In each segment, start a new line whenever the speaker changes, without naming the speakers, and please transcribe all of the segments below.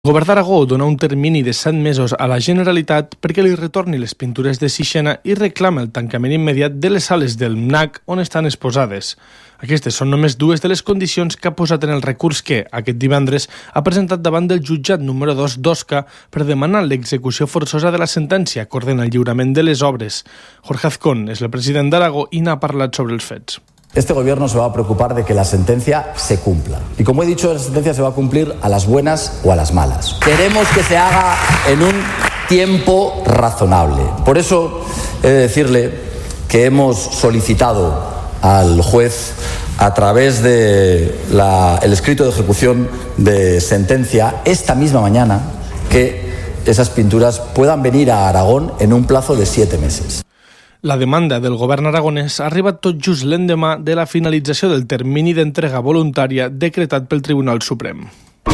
El govern d'Aragó dona un termini de 7 mesos a la Generalitat perquè li retorni les pintures de Sixena i reclama el tancament immediat de les sales del MNAC on estan exposades. Aquestes són només dues de les condicions que ha posat en el recurs que, aquest divendres, ha presentat davant del jutjat número 2 d'Osca per demanar l'execució forçosa de la sentència que ordena el lliurament de les obres. Jorge Azcón és el president d'Aragó i n'ha parlat sobre els fets.
Este gobierno se va a preocupar de que la sentencia se cumpla. Y como he dicho, la sentencia se va a cumplir a las buenas o a las malas. Queremos que se haga en un tiempo razonable. Por eso he de decirle que hemos solicitado al juez, a través de el escrito de ejecución de sentencia, esta misma mañana, que esas pinturas puedan venir a Aragón en un plazo de 7 meses.
La demanda del govern aragonès ha arribat tot just l'endemà de la finalització del termini d'entrega voluntària decretat pel Tribunal Suprem.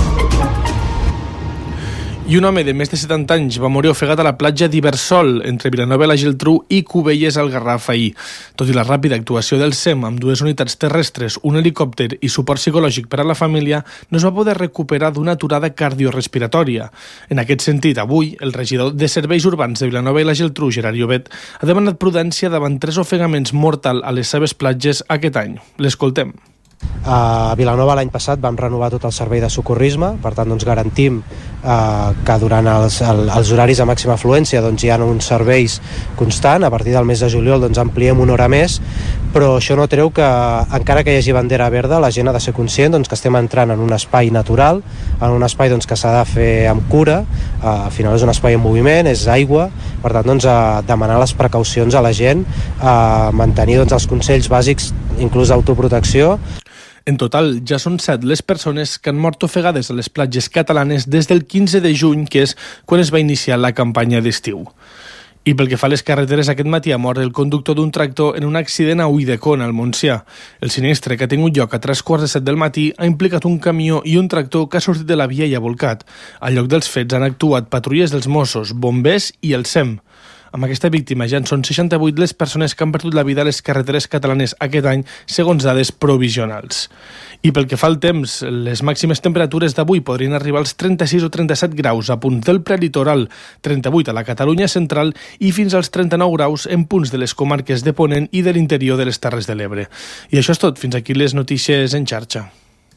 I un home de més de 70 anys va morir ofegat a la platja d'Iversol, entre Vilanova i la Geltrú i Cubelles al Garraf ahir. Tot i la ràpida actuació del SEM amb 2 unitats terrestres, un helicòpter i suport psicològic per a la família, no es va poder recuperar d'una aturada cardiorespiratòria. En aquest sentit, avui, el regidor de Serveis Urbans de Vilanova i la Geltrú, Gerard Llobet, ha demanat prudència davant 3 ofegaments mortals a les seves platges aquest any. L'escoltem.
A Vilanova l'any passat vam renovar tot el servei de socorrisme, per tant garantim que durant els horaris de màxima afluència hi ha uns serveis constant. A partir del mes de juliol ampliem una hora més, però això no treu que encara que hi hagi bandera verda la gent ha de ser conscient que estem entrant en un espai natural, en un espai que s'ha de fer amb cura. Al final és un espai en moviment, és aigua, per tant demanar les precaucions a la gent, mantenir els consells bàsics inclús d'autoprotecció.
En total, ja són 7 les persones que han mort ofegades a les platges catalanes des del 15 de juny, que és quan es va iniciar la campanya d'estiu. I pel que fa a les carreteres, aquest matí ha mort el conductor d'un tractor en un accident a Ulldecona, al Montsià. El sinistre, que ha tingut lloc a 3:15 del matí, ha implicat un camió i un tractor que ha sortit de la via i ha volcat. Al lloc dels fets han actuat patrulles dels Mossos, bombers i el SEM. Amb aquesta víctima ja en són 68 les persones que han perdut la vida a les carreteres catalanes aquest any, segons dades provisionals. I pel que fa al temps, les màximes temperatures d'avui podrien arribar als 36 o 37 graus a punts del prelitoral, 38 a la Catalunya central i fins als 39 graus en punts de les comarques de Ponent i de l'interior de les Terres de l'Ebre. I això és tot. Fins aquí les notícies en xarxa.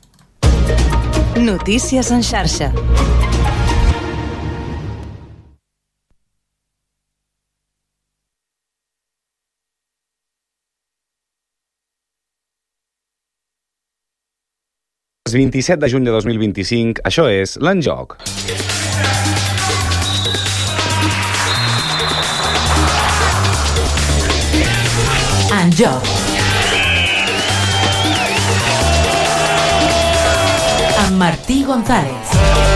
Notícies en xarxa.
El 27 de juny de 2025, això és l'Enjoc.
Enjoc. Amb Martí González.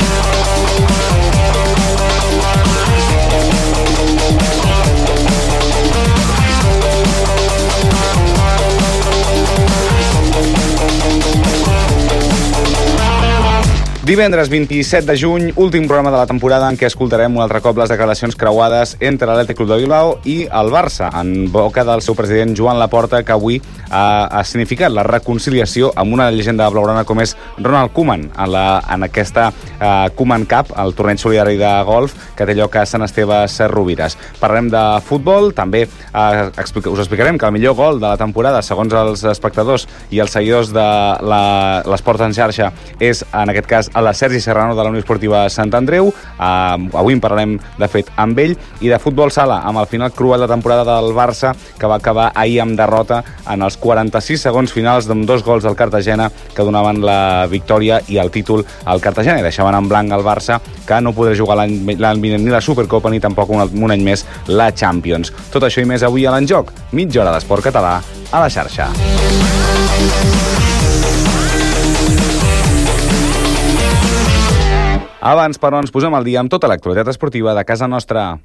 Divendres 27 de juny, últim programa de la temporada en què escoltarem un altre cop les declaracions creuades entre l'Atlètic Club de Bilbao i el Barça, en boca del seu president Joan Laporta, que avui ha significat la reconciliació amb una llegenda blaugrana com és Ronald Koeman en aquesta Koeman Cup, el torneig solidari de golf que té lloc a Sant Esteve Sesrovires. Parlarem de futbol, també us explicarem que el millor gol de la temporada, segons els espectadors i els seguidors de l'esport en xarxa, és en aquest cas a la Sergi Serrano de la Unió Esportiva Sant Andreu. Avui en parlarem, de fet, amb ell. I de futbol sala, amb el final cruel de temporada del Barça, que va acabar ahir amb derrota en els 46 segons finals amb 2 gols del Cartagena que donaven la victòria i el títol al Cartagena i deixaven en blanc el Barça, que no podrà jugar l'any vinent ni la Supercopa ni tampoc un any més la Champions. Tot això i més avui a l'Enjoc. Mitja hora d'esport català a la xarxa. Abans, però, ens posem al dia amb tota l'actualitat esportiva de casa nostra.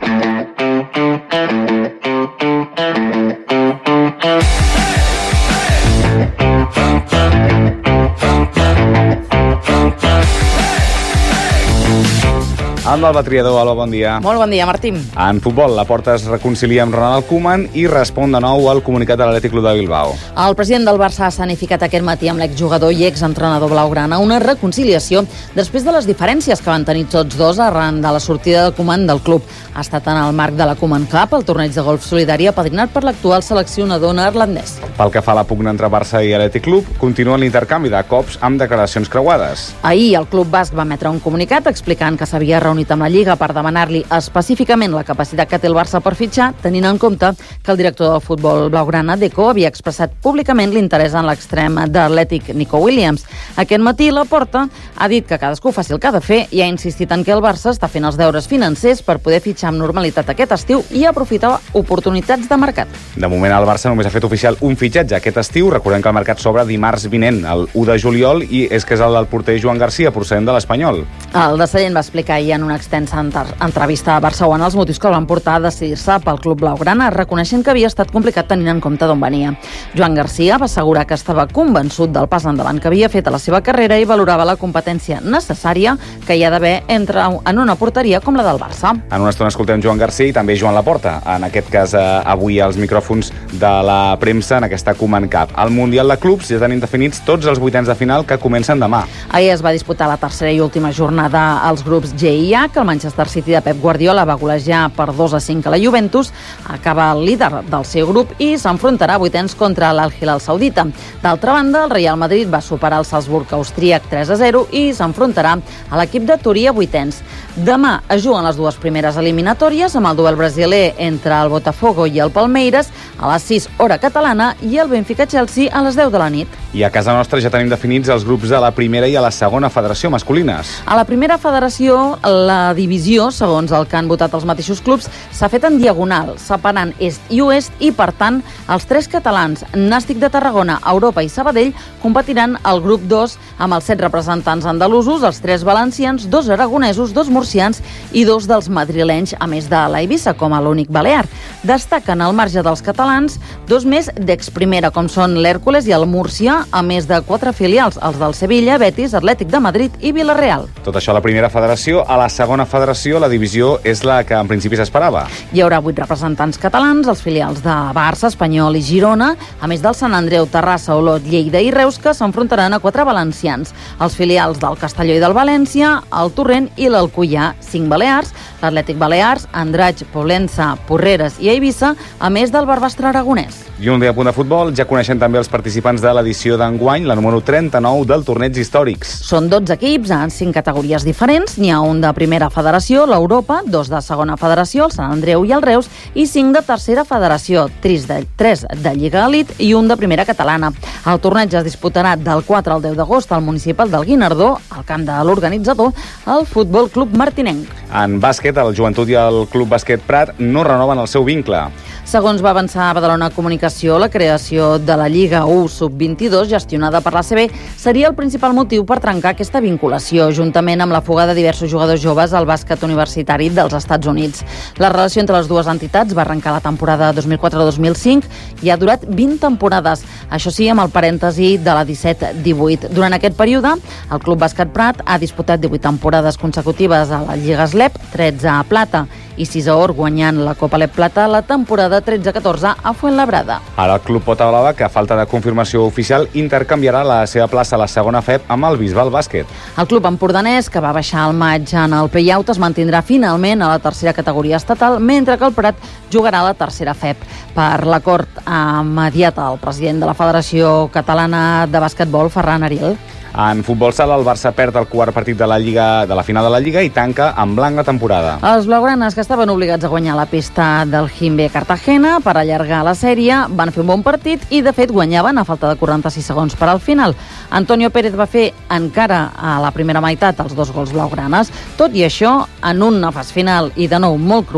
Amb Alba Triador. Alba, bon dia.
Molt bon dia, Martí.
En futbol, la Porta es reconcilia amb Ronald Koeman i respon de nou al comunicat de l'Atlètic Club de Bilbao.
El president del Barça ha escenificat aquest matí amb l'exjugador i exentrenador blaugrana una reconciliació després de les diferències que van tenir tots dos arran de la sortida de Koeman del club. Ha estat en el marc de la Koeman Cup, el torneig de golf solidari apadrinat per l'actual seleccionador neerlandès.
Pel que fa a la pugna entre Barça i Atlètic Club, continua l'intercanvi de cops amb declaracions creuades.
Ahir el club basc va emetre un comunicat explicant que s'havia reunit amb la Lliga per demanar-li específicament la capacitat que té el Barça per fitxar, tenint en compte que el director del futbol blaugrana, Deco, havia expressat públicament l'interès en l'extrem d'Atlètic Nico Williams. Aquest matí la Porta ha dit que cadascú faci el que ha de fer i ha insistit en que el Barça està fent els deures financers per poder fitxar amb normalitat aquest estiu i aprofitar oportunitats de mercat.
De moment el Barça només ha fet oficial un fitxatge aquest estiu. Recordem que el mercat s'obre dimarts vinent, el 1 de juliol, i és que és el del porter Joan Garcia, procedent de l'Espanyol.
El de Sallent va explicar ahir en una extensa entrevista a Barcelona els motius que el van portar a decidir-se pel club blaugrana, reconeixent que havia estat complicat tenint en compte d'on venia. Joan Garcia va assegurar que estava convençut del pas endavant que havia fet a la seva carrera i valorava la competència necessària que hi ha d'haver en una porteria com la del Barça.
En una estona escoltem Joan Garcia i també Joan Laporta, en aquest cas avui als micròfons de la premsa en aquesta Koeman Cup. Al Mundial de Clubs ja tenim definits tots els vuitens de final que comencen demà.
Ahir es va disputar la tercera i última jornada als grups G i H, que el Manchester City de Pep Guardiola va golejar per 2-5 a la Juventus, acaba el líder del seu grup i s'enfrontarà a vuitens contra l'Al-Hilal Saudita. D'altra banda, el Real Madrid va superar el Salzburg austríac 3-0 i s'enfrontarà a l'equip de Turí a vuitens. Demà es juguen les dues primeres eliminatòries amb el duel brasiler entre el Botafogo i el Palmeiras a les 6 hora catalana i el Benfica-Chelsea a les 10 de la nit.
I a casa nostra ja tenim definits els grups de la primera i a la segona federació masculines.
A la primera federació, la divisió, segons el que han votat els mateixos clubs, s'ha fet en diagonal, separant est i oest i, per tant, els tres catalans, Nàstic de Tarragona, Europa i Sabadell, competiran al grup 2 amb els 7 representants andalusos, els 3 valencians, 2 aragonesos, 2 murcians i 2 dels madrilenys, a més de l'Eivissa, com a l'únic balear. Destaquen al marge dels catalans 2 més d'exprimera, com són l'Hèrcules i el Múrcia, a més de 4 filials, els del Sevilla, Betis, Atlètic de Madrid i Villarreal.
Tot això a la primera federació. A la segona federació, la divisió és la que en principi s'esperava.
Hi haurà 8 representants catalans, els filials de Barça, Espanyol i Girona, a més del Sant Andreu, Terrassa, Olot, Lleida i Reus, que s'enfrontaran a 4 valencians. Els filials del Castelló i del València, el Torrent i l'Alcoià, 5 balears, l'Atlètic Balears, Andratx, Poblença, Porreres i Eivissa, a més del Barbastre aragonès.
I un dia a punt de futbol, ja coneixem també els participants de l'edició d'enguany, la número 39 del Torneig Històrics.
Són 12 equips en 5 categories diferents. N'hi ha un de primera federació, l'Europa, 2 de segona federació, el Sant Andreu i el Reus, i 5 de tercera federació, 3 de Lliga Elit i un de primera catalana. El torneig es disputarà del 4 al 10 d'agost al municipal del Guinardó, al camp de l'organitzador, el Futbol Club Martinenc.
En bàsquet, el Joventut i el Club Bàsquet Prat no renoven el seu vincle.
Segons va avançar a Badalona Comunicació, la creació de la Lliga 1 Sub-22, gestionada per l'ACB, seria el principal motiu per trencar aquesta vinculació, juntament amb la fuga de diversos jugadors joves al bàsquet universitari dels Estats Units. La relació entre les dues entitats va arrencar la temporada 2004-2005 i ha durat 20 temporades, això sí, amb el parèntesi de la 17-18. Durant aquest període, el Club Bàsquet Prat ha disputat 18 temporades consecutives a la Lliga SLEP, 13 a plata i 6 a or, guanyant la Copa Lep Plata la temporada 13-14 a Fuenlabrada.
Ara el Club Pota Blava, que a falta de confirmació oficial, intercanviarà la seva plaça a la segona FEP amb el Bisbal Bàsquet.
El club empordanès, que va baixar al maig en el play-out, es mantindrà finalment a la tercera categoria estatal, mentre que el Prat jugarà a la tercera FEP. Per l'acord immediat al president de la Federació Catalana de Bàsquetbol, Ferran Ariel.
En futbol sala, el Barça perd el quart partit de la final de la Lliga i tanca en blanc la temporada.
Els blaugranes, que estaven obligats a guanyar la pista del Jimbe Cartagena per allargar la sèrie, van fer un bon partit i, de fet, guanyaven a falta de 46 segons per al final. Antonio Pérez va fer encara a la primera meitat els 2 gols blaugranes. Tot i això, en un nefast final i de nou molt cruel,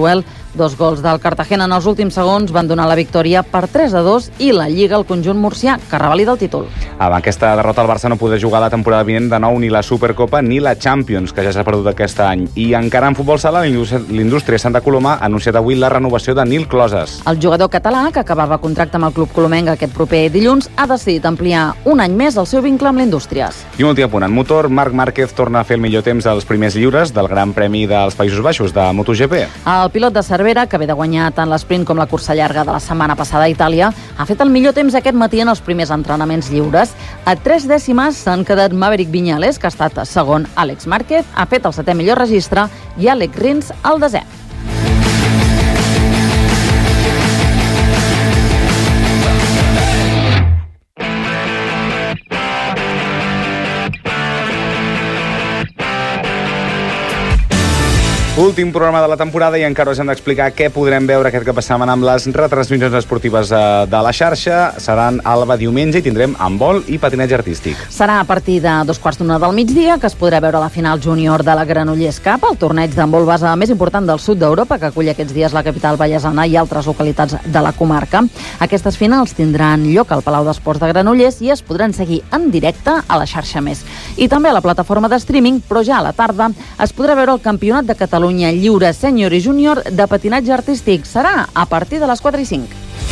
2 gols del Cartagena en els últims segons van donar la victòria per 3-2 i la Lliga al conjunt murcià, que revalida el títol.
Amb aquesta derrota el Barça no podrà jugar la temporada vinent de nou ni la Supercopa ni la Champions, que ja s'ha perdut aquest any. I encara en futbol sala, l'Indústria Santa Coloma ha anunciat avui la renovació de Nil Closes.
El jugador català, que acabava contracte amb el club colomenc aquest proper dilluns, ha decidit ampliar un any més el seu vincle amb l'Indústries.
I un últim apunt. En motor, Marc Márquez torna a fer el millor temps als primers lliures del Gran Premi dels Països Baixos de MotoGP.
El pilot de Cervera, que ve de guanyar tant l'esprint com la cursa llarga de la setmana passada a Itàlia, ha fet el millor temps aquest matí en els primers entrenaments lliures. A 3 dècimes s'han quedat Maverick Viñales, que ha estat segon. Àlex Márquez ha fet el 7è millor registre i Àlex Rins el 10è.
Últim programa de la temporada i encara us hem d'explicar què podrem veure aquest cap de setmana amb les retransmissions esportives de la xarxa. Seran Alba diumenge i tindrem handbol i patinatge artístic.
Serà a partir de 2:15 del migdia que es podrà veure la final júnior de la Granollers Cup, el torneig d'handbol base més important del sud d'Europa, que acull aquests dies la capital vallesana i altres localitats de la comarca. Aquestes finals tindran lloc al Palau d'Esports de Granollers i es podran seguir en directe a la xarxa Més. I també a la plataforma de streaming, però ja a la tarda es podrà veure el Campionat de Catalunya Lliure Sènior i Júnior de patinatge artístic. Serà a partir de les 4:05.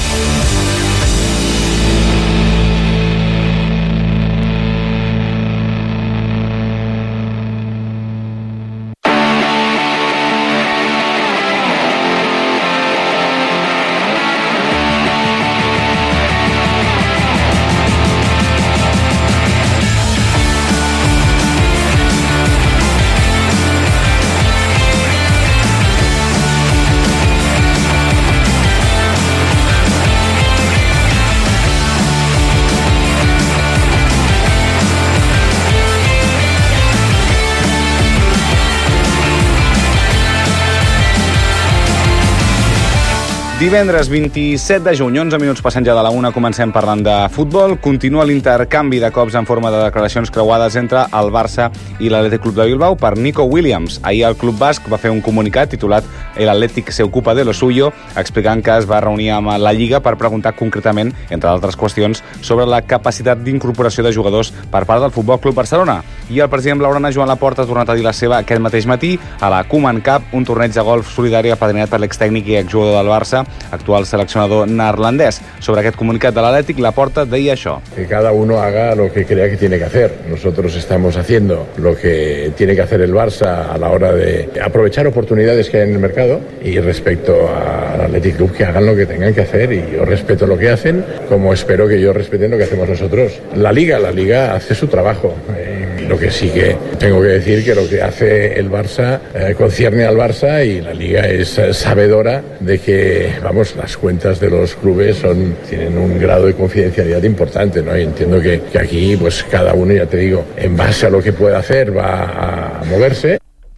Divendres 27 de juny, 11 minuts passant ja de la 1, comencem parlant de futbol. Continua l'intercanvi de cops en forma de declaracions creuades entre el Barça i l'Atlètic Club de Bilbao per Nico Williams. Ahir el club basc va fer un comunicat titulat "El Atlètic se ocupa de lo suyo", explicant que es va reunir amb la Lliga per preguntar concretament, entre altres qüestions, sobre la capacitat d'incorporació de jugadors per part del Futbol Club Barcelona. I el president blaugrana, Joan Laporta, ha tornat a dir la seva aquest mateix matí a la Koeman Cup, un torneig de golf solidari apadrinat per l'extècnic i exjugador del Barça, actual seleccionador neerlandès. Sobre aquest comunicat de l'Atlètic, Laporta deia això.
Que cada uno haga lo que crea que tiene que hacer. Nosotros estamos haciendo lo que tiene que hacer el Barça a la hora de aprovechar oportunidades que hay en el mercado, y respecto al Athletic Club, que hagan lo que tengan que hacer, y yo respeto lo que hacen, como espero que ellos respeten lo que hacemos nosotros. La Liga hace su trabajo. Lo que sí que tengo que decir que lo que hace el Barça concierne al Barça, y la Liga es sabedora de que, vamos, las cuentas de los clubes tienen un grado de confidencialidad importante, ¿no? Y entiendo que aquí, pues cada uno, ya te digo, en base a lo que pueda hacer, va a moverse.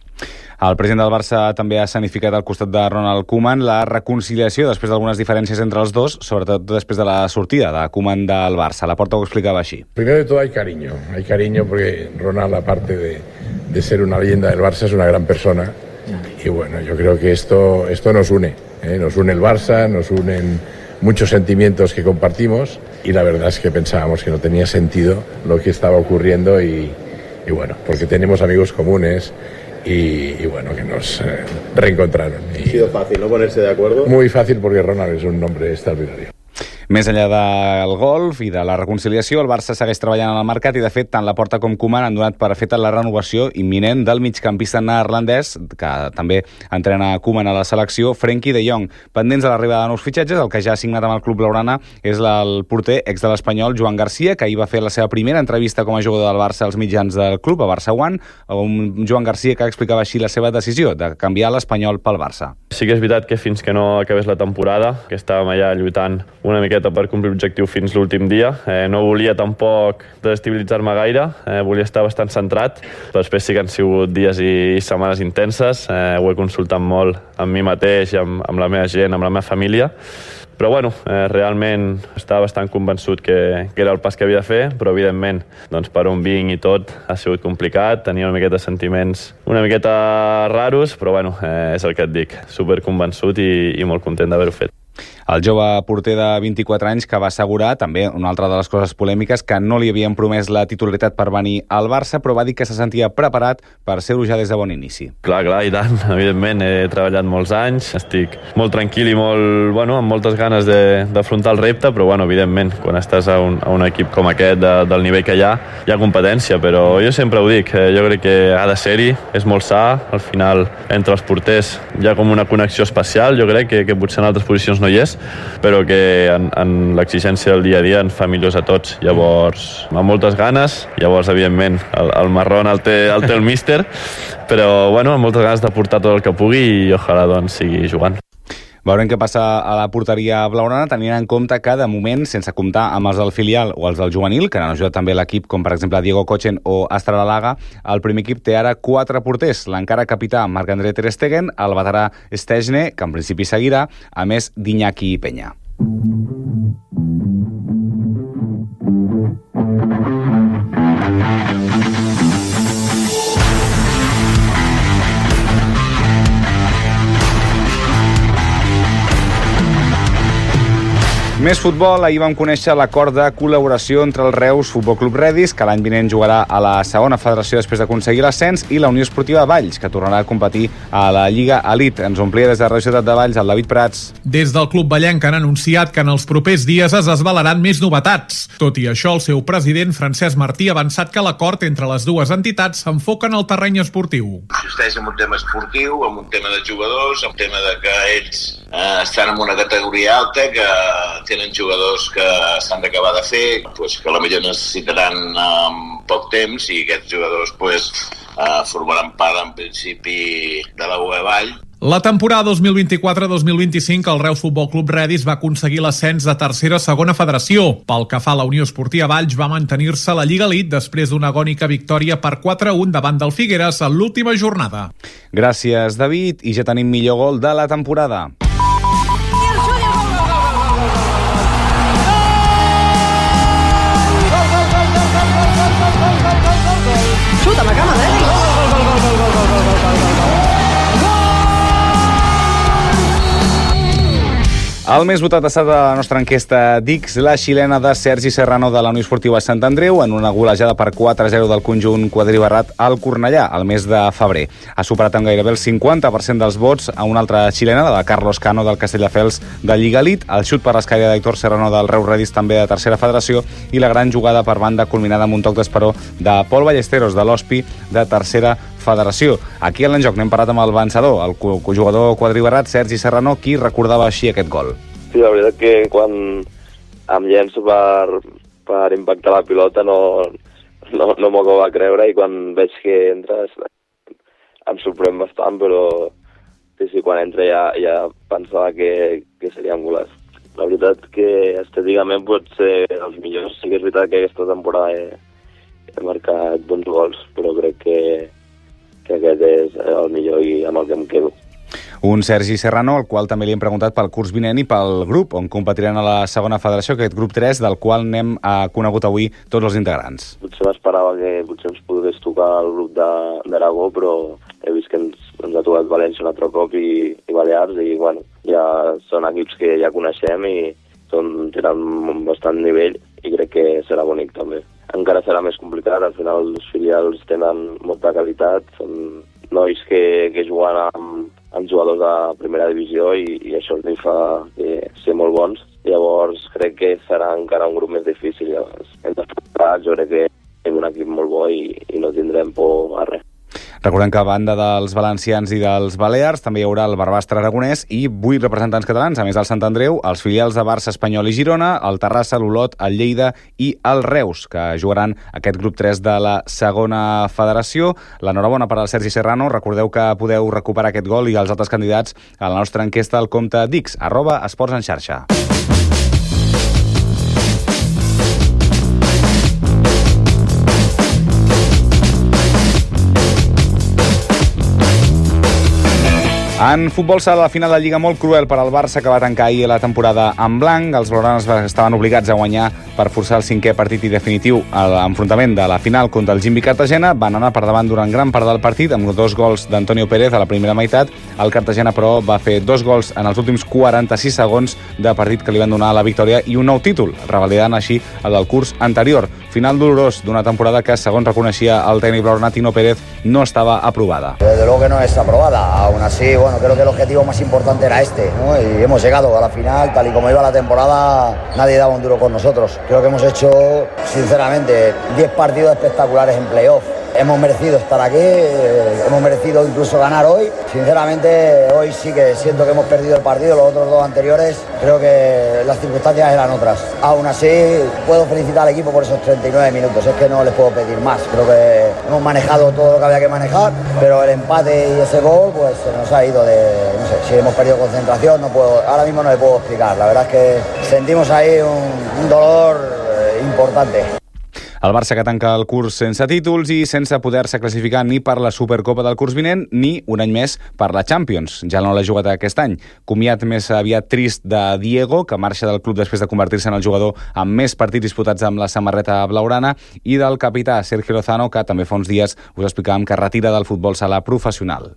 El president del Barça també ha escenificat al costat de Ronald Koeman la reconciliació després d'algunes diferències entre els dos, sobretot després de la sortida de Koeman del Barça. Laporta ho explicava així.
Primero de todo hay cariño porque Ronald, aparte de ser una leyenda del Barça, es una gran persona. Y bueno, yo creo que esto nos une, nos une el Barça, nos unen muchos sentimientos que compartimos, y la verdad es que pensábamos que no tenía sentido lo que estaba ocurriendo, y bueno, porque tenemos amigos comunes, y bueno, que nos reencontraron.
Ha sido fácil, ¿no?, ponerse de acuerdo.
Muy fácil, porque Ronald es un nombre extraordinario.
Més enllà del golf i de la reconciliació, el Barça segueix treballant en el mercat i, de fet, tant Laporta com Koeman han donat per feta la renovació imminent del migcampista neerlandès, que també entrena Koeman a la selecció, Frenkie de Jong. Pendents de l'arribada de nous fitxatges, el que ja ha signat amb el club blaugrana és el porter ex de l'Espanyol, Joan Garcia, que ahir va fer la seva primera entrevista com a jugador del Barça als mitjans del club, a Barça One, un Joan Garcia que explicava així la seva decisió de canviar l'Espanyol pel Barça.
Sí que és veritat que fins que no acabés la temporada, que estàvem allà lluitant una miqueta per complir l'objectiu fins l'últim dia. No volia tampoc desestabilitzar-me gaire, volia estar bastant centrat, però després sí que han sigut dies i setmanes intenses. Ho he consultat molt amb mi mateix, amb la meva gent, amb la meva família, Però bueno, realment estava bastant convençut que era el pas que havia de fer, però evidentment, doncs per on vinc i tot, ha sigut complicat, tenia una miqueta de sentiments una miqueta raros, però bueno, és el que et dic, superconvençut i molt content d'haver-ho fet.
El jove porter de 24 anys que va assegurar, també una altra de les coses polèmiques, que no li havien promès la titularitat per venir al Barça, però va dir que se sentia preparat per ser-ho ja des de bon inici.
Clar, i tant, evidentment, he treballat molts anys, estic molt tranquil i amb moltes ganes d'afrontar el repte, però evidentment, quan estàs a un equip com aquest, del nivell que hi ha competència, però jo sempre ho dic, jo crec que ha de ser-hi, és molt sa, al final, entre els porters hi ha com una connexió especial, jo crec que potser en altres posicions no hi és, però que en l'exigència del dia a dia ens fa millors a tots. Llavors, amb moltes ganes, llavors, evidentment, el marrón el té el míster, però, amb moltes ganes de portar tot el que pugui i ojalà, doncs, sigui jugant.
Veurem què passa a la porteria blaugrana, tenint en compte que, de moment, sense comptar amb els del filial o els del juvenil, que han ajudat també l'equip, com per exemple Diego Kochen o Astralaga, el primer equip té ara 4 porters. L'encara capità Marc-André Ter Stegen, el veterà Stejne, que en principi seguirà, a més d'Iñaki Peña. Més futbol, ahir vam conèixer l'acord de col·laboració entre el Reus Futbol Club Redis, que l'any vinent jugarà a la segona federació després d'aconseguir l'ascens, i la Unió Esportiva Valls, que tornarà a competir a la Lliga Elite. Ens omplia des de Regió de Valls el David Prats.
Des del Club Vallenc han anunciat que en els propers dies es desvelaran més novetats. Tot i això, el seu president, Francesc Martí, ha avançat que l'acord entre les dues entitats s'enfoca en el terreny esportiu.
Consisteix en un tema esportiu, en un tema de jugadors, en un tema de que ells estan en una categoria alta, que tenen jugadors que s'han d'acabar de fer, que potser necessitaran poc temps, i aquests jugadors formaran part, en principi, de la UE Vall.
La temporada 2024-2025 el Reus Futbol Club Redis va aconseguir l'ascens de tercera a segona federació. Pel que fa a la Unió Esportiva Valls, va mantenir-se a la Lliga Elite després d'una agònica victòria per 4-1 davant del Figueres en l'última jornada.
Gràcies, David, i ja tenim millor gol de la temporada.
Xuta la cama,
El més votat ha estat a la nostra enquesta Dix, la xilena de Sergi Serrano de la Unió Esportiva Sant Andreu, en una golejada per 4-0 del conjunt quadribarrat al Cornellà, al mes de febrer. Ha superat amb gairebé el 50% dels vots a una altra xilena, de la Carlos Cano del Castelldefels de Lliga Elite, el xut per l'escaire d'Héctor Serrano del Reus Redis també de tercera federació, i la gran jugada per banda culminada amb un toc d'esperó de Pol Ballesteros de l'Hospi de tercera federació. Aquí a l'enjoc n'hem parlat amb el vencedor, el jugador quadribarrat Sergi Serrano, qui recordava així aquest gol.
Sí, la veritat que quan em llenço per impactar la pilota no m'ho acabo de creure, i quan veig que entra em sorprèn bastant, però sí, quan entra ja pensava que seria un golaç. La veritat que estèticament pot ser els millors. Sí que és veritat que aquesta temporada he marcat bons gols, però crec que aquest és el millor i amb el que em quedo.
Un Sergi Serrano, al qual també li hem preguntat pel curs vinent i pel grup, on competiran a la segona federació, aquest grup 3, del qual n'hem conegut avui tots els integrants.
Potser m'esperava que potser ens pogués tocar el grup d'Aragó, però he vist que ens ha tocat València un altre cop i Balears, i ja són equips que ja coneixem i tenen bastant nivell, i crec que serà bonic també. Encara serà més complicat, al final els filials tenen molta qualitat, són nois que juguen amb jugadors de primera divisió, i això els fa ser molt bons. Llavors crec que serà encara un grup més difícil. Hem d'estar, jo crec que és un equip molt bo i no tindrem por a res.
Recordem que a banda dels valencians i dels balears també hi haurà el Barbastre aragonès i 8 representants catalans, a més del Sant Andreu, els filials de Barça, Espanyol i Girona, el Terrassa, l'Olot, el Lleida i el Reus, que jugaran aquest grup 3 de la segona federació. L'enhorabona per al Sergi Serrano. Recordeu que podeu recuperar aquest gol i els altres candidats a la nostra enquesta al compte Dix, @esportsenxarxa. En futbol sala, la final de Lliga molt cruel per al Barça, que va tancar ahir la temporada en blanc. Els blaugranes estaven obligats a guanyar per forçar el 5è partit i definitiu a l'enfrontament de la final contra el Gimbi Cartagena. Van anar per davant durant gran part del partit, amb 2 gols d'Antonio Pérez a la primera meitat. El Cartagena, però, va fer 2 gols en els últims 46 segons de partit que li van donar la victòria i un nou títol, revalidant així el del curs anterior. Final dolorós d'una temporada que, segons reconeixia el tècnic blaugrana Tino Pérez, no estaba aprobada.
Desde luego que no está aprobada. Aún así, bueno, creo que el objetivo más importante era este, ¿no? Y hemos llegado a la final, tal y como iba la temporada, nadie daba un duro con nosotros. Creo que hemos hecho, sinceramente, 10 partidos espectaculares en playoff. Hemos merecido estar aquí, hemos merecido incluso ganar hoy. Sinceramente, hoy sí que siento que hemos perdido el partido. Los otros 2 anteriores, creo que las circunstancias eran otras. Aún así, puedo felicitar al equipo por esos 39 minutos. Es que no les puedo pedir más. Creo que hemos manejado todo lo que había que manejar, pero el empate y ese gol, pues se nos ha ido de... No sé, si hemos perdido concentración, no puedo, ahora mismo no le puedo explicar. La verdad es que sentimos ahí un dolor importante.
El Barça que tanca el curs sense títols i sense poder-se classificar ni per la Supercopa del curs vinent ni un any més per la Champions. Ja no l'ha jugat aquest any. Comiat més aviat trist de Diego, que marxa del club després de convertir-se en el jugador amb més partits disputats amb la samarreta blaugrana, i del capità Sergio Lozano, que també fa uns dies us explicàvem que retira del futbol sala professional.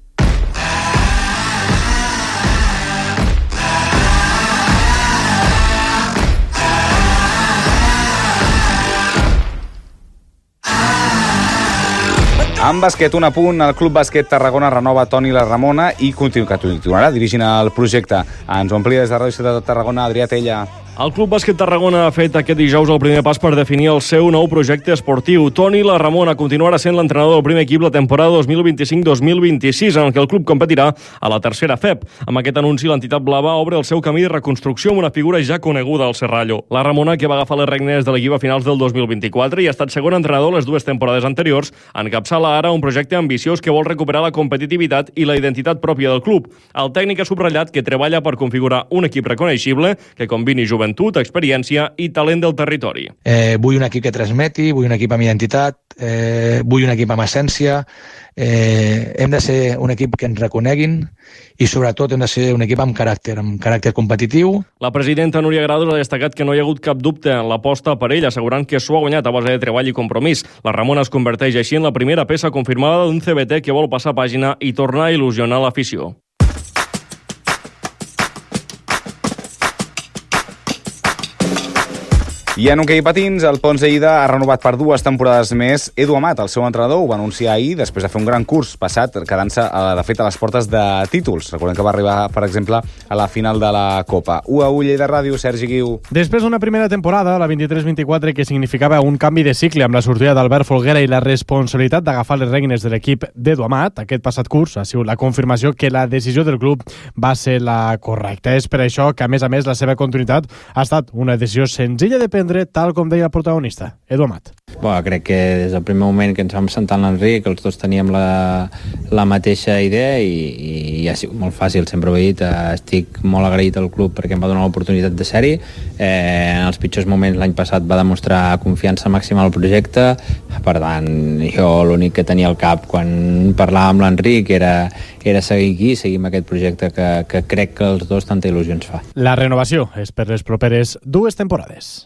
En bàsquet, un apunt, el Club Bàsquet Tarragona renova Toni La Ramona i continuarà dirigint el projecte. Ens ho amplia des de Ràdio Ciutat de Tarragona, Adrià Tella.
El Club Bàsquet Tarragona ha fet aquest dijous el primer pas per definir el seu nou projecte esportiu. Toni La Ramona continuarà sent l'entrenador del primer equip la temporada 2025-2026, en què el club competirà a la tercera FEP. Amb aquest anunci, l'entitat blava obre el seu camí de reconstrucció amb una figura ja coneguda al Serrallo. La Ramona, que va agafar les regnes de l'equip a finals del 2024 i ha estat segon entrenador les 2 temporades anteriors, encapçala ara un projecte ambiciós que vol recuperar la competitivitat i la identitat pròpia del club. El tècnic ha subratllat que treballa per configurar un equip reconeixible que combini joventut, experiència i talent del territori.
Vull un equip que transmeti, vull un equip amb identitat, vull un equip amb essència, hem de ser un equip que ens reconeguin i sobretot hem de ser un equip amb caràcter competitiu.
La presidenta Núria Grados ha destacat que no hi ha hagut cap dubte en l'aposta per ell, assegurant que s'ho ha guanyat a base de treball i compromís. La Ramona es converteix així en la primera peça confirmada d'un CBT que vol passar pàgina i tornar a il·lusionar l'afició.
I en hoquei patins, el Pons de Lleida ha renovat per 2 temporades més Edu Amat, el seu entrenador, ho va anunciar ahir després de fer un gran curs passat, quedant-se, de fet, a les portes de títols. Recordem que va arribar, per exemple, a la final de la Copa. 1-1 Lleida Ràdio, Sergi Guiu.
Després d'una primera temporada, la 23-24, que significava un canvi de cicle amb la sortida d'Albert Folguera i la responsabilitat d'agafar les regnes de l'equip d'Edu Amat, aquest passat curs ha sigut la confirmació que la decisió del club va ser la correcta. És per això que, a més, la seva continuïtat ha estat una decisió senzilla de prendre, tal com deia el protagonista, Edu Amat.
Crec que des del primer moment que ens vam sentar amb l'Enric, els dos teníem la mateixa idea i ha sigut molt fàcil, sempre ho he dit. Estic molt agraït al club perquè em va donar l'oportunitat de ser-hi. En els pitjors moments l'any passat va demostrar confiança màxima al projecte. Per tant, jo l'únic que tenia al cap quan parlàvem amb l'Enric era seguir aquí, seguir amb aquest projecte que crec que els dos tanta il·lusió ens fa.
La renovació és per les properes 2 temporades.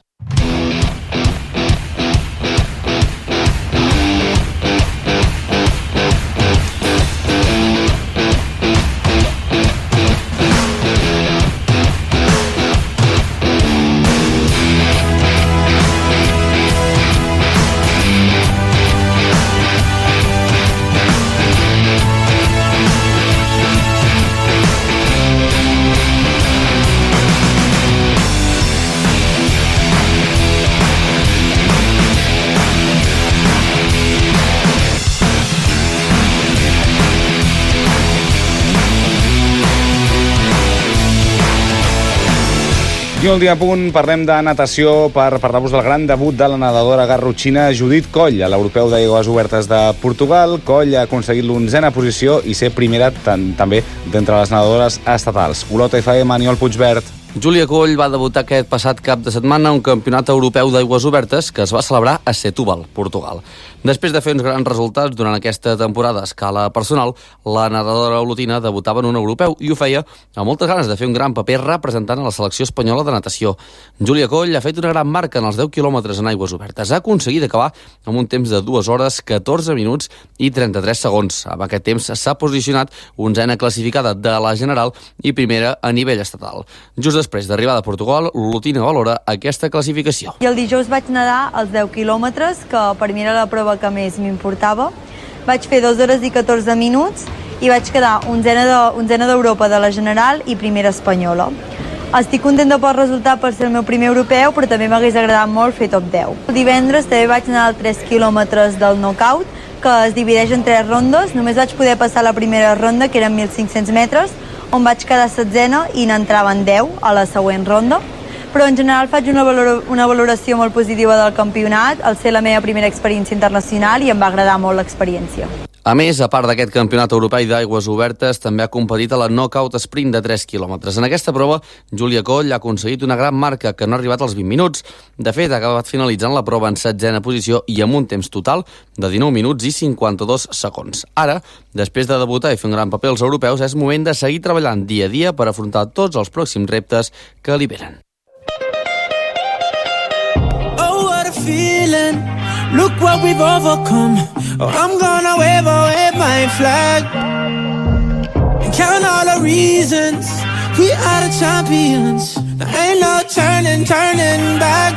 I un últim punt, parlem de natació per parlar-vos del gran debut de la nedadora garrotxina Judit Coll a l'Europeu d'Aigües Obertes de Portugal. Coll ha aconseguit l'11a posició i ser primera també d'entre les nedadores estatals. Olot FM, Aniol Puigvert.
Júlia Coll va debutar aquest passat cap de setmana a un campionat europeu d'aigües obertes que es va celebrar a Setúbal, Portugal. Després de fer uns grans resultats durant aquesta temporada a escala personal, la nedadora olotina debutava en un europeu i ho feia amb moltes ganes de fer un gran paper representant a la selecció espanyola de natació. Júlia Coll ha fet una gran marca en els 10 quilòmetres en aigües obertes. Ha aconseguit acabar amb un temps de 2 hores, 14 minuts i 33 segons. Amb aquest temps s'ha posicionat 11a classificada de la general i primera a nivell estatal. Just després d'arribar de Portugal, l'olotina valora aquesta classificació.
I el dijous vaig nedar els 10 quilòmetres, que per mi era la prova que més m'importava. Vaig fer 2 hores i 14 minuts i vaig quedar 11a d'Europa de la general i primera espanyola. Estic contenta pel resultat per ser el meu primer europeu, però també m'hagués agradat molt fer top 10. El divendres també vaig nedar 3 quilòmetres del knockout, que es divideix en 3 rondes. Només vaig poder passar la primera ronda, que eren 1.500 metres, on vaig quedar 7a i n'entraven 10 a la següent ronda. Però en general faig una valoració molt positiva del campionat, al ser la meva primera experiència internacional, i em va agradar molt l'experiència.
A més, a part d'aquest campionat europeu d'aigües obertes, també ha competit a la knockout sprint de 3 quilòmetres. En aquesta prova, Júlia Coll ha aconseguit una gran marca que no ha arribat als 20 minuts. De fet, ha acabat finalitzant la prova en 7a posició i amb un temps total de 19 minuts i 52 segons. Ara, després de debutar i fer un gran paper als europeus, és moment de seguir treballant dia a dia per afrontar tots els pròxims reptes que li venen.
Feeling, look what we've overcome. Oh, I'm gonna wave my flag and count all the reasons we are the champions. There ain't no turning back.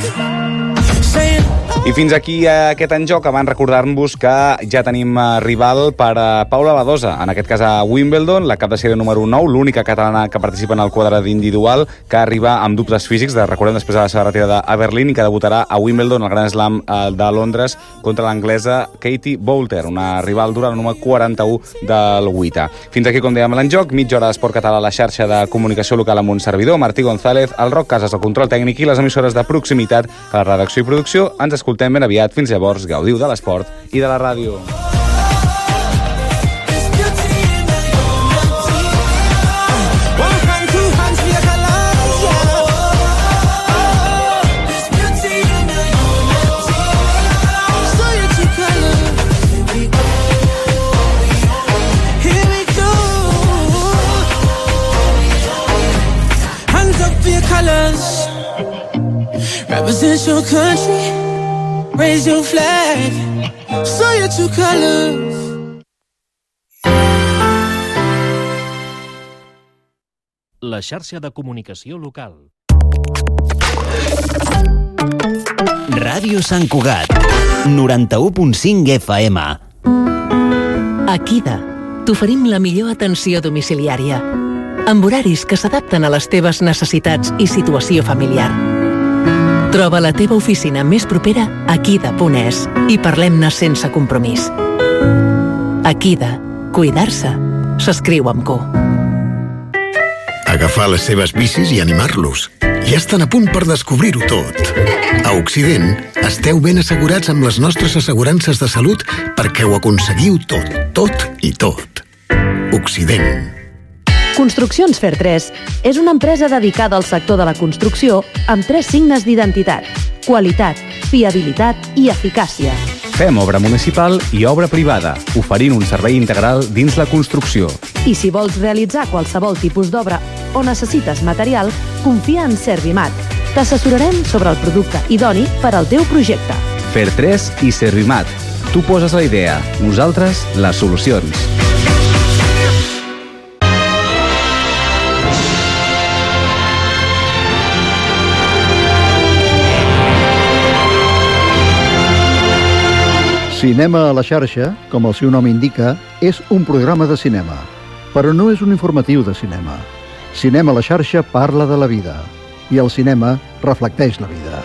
I fins aquí aquest En Joc. Abans recordar-vos que ja tenim rival per a Paula Badosa, en aquest cas a Wimbledon, la cap de sèrie número 9, l'única catalana que participa en el quadre d'individual, que arriba amb dubtes físics, recordem, després de la seva retirada a Berlín, i que debutarà a Wimbledon, el Grand Slam de Londres, contra l'anglesa Katie Boulter, una rival dura, la número 41 del WTA. Fins aquí, com dèiem, l'En Joc, mitja hora d'esport català a la xarxa de comunicació local amb un servidor, Martí González, el Roc Casas, el control tècnic i les emissores de proximitat a la redacció i producció. Ens escoltem ben aviat. Fins llavors, gaudiu de l'esport i de la ràdio.
Represent your country, raise your flag, show your true colors.
La xarxa de comunicació local.
Ràdio Sant Cugat, 91.5 FM.
A Kida t'oferim la millor atenció domiciliària, amb horaris que s'adapten a les teves necessitats i situació familiar. Troba la teva oficina més propera a Kida.es i parlem-ne sense compromís. A Kida, cuidar-se s'escriu amb Q.
Agafar les seves bicis i animar-los. Ja estan a punt per descobrir-ho tot. A Occident, esteu ben assegurats amb les nostres assegurances de salut perquè ho aconseguiu tot, tot i tot. Occident.
Construccions Fer3 és una empresa dedicada al sector de la construcció amb 3 signes d'identitat: qualitat, fiabilitat i eficàcia.
Fem obra municipal i obra privada, oferint un servei integral dins la construcció.
I si vols realitzar qualsevol tipus d'obra o necessites material, confia en Servimat. T'assessorarem sobre el producte idoni per al teu projecte.
Fer3 i Servimat. Tu poses la idea, nosaltres les solucions.
Cinema a la xarxa, com el seu nom indica, és un programa de cinema, però no és un informatiu de cinema. Cinema a la xarxa parla de la vida, i el cinema reflecteix la vida.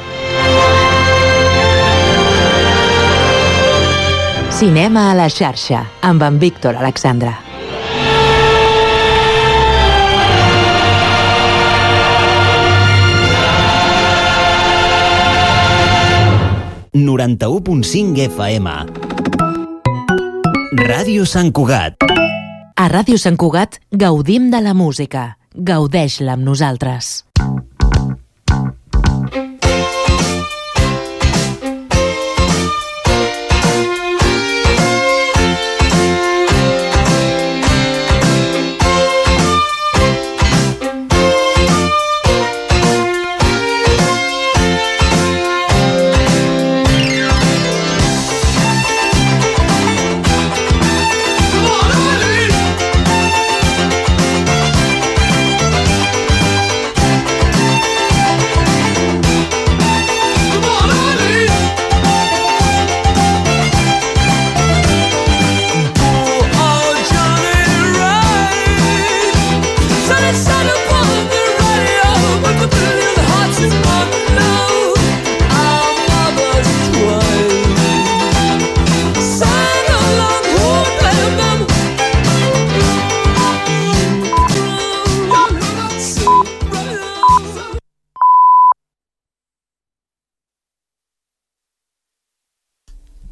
Cinema a la xarxa, amb en Víctor Alexandra.
FM. Ràdio Sant Cugat.
A Ràdio Sant Cugat gaudim de la música. Gaudeix-la amb nosaltres.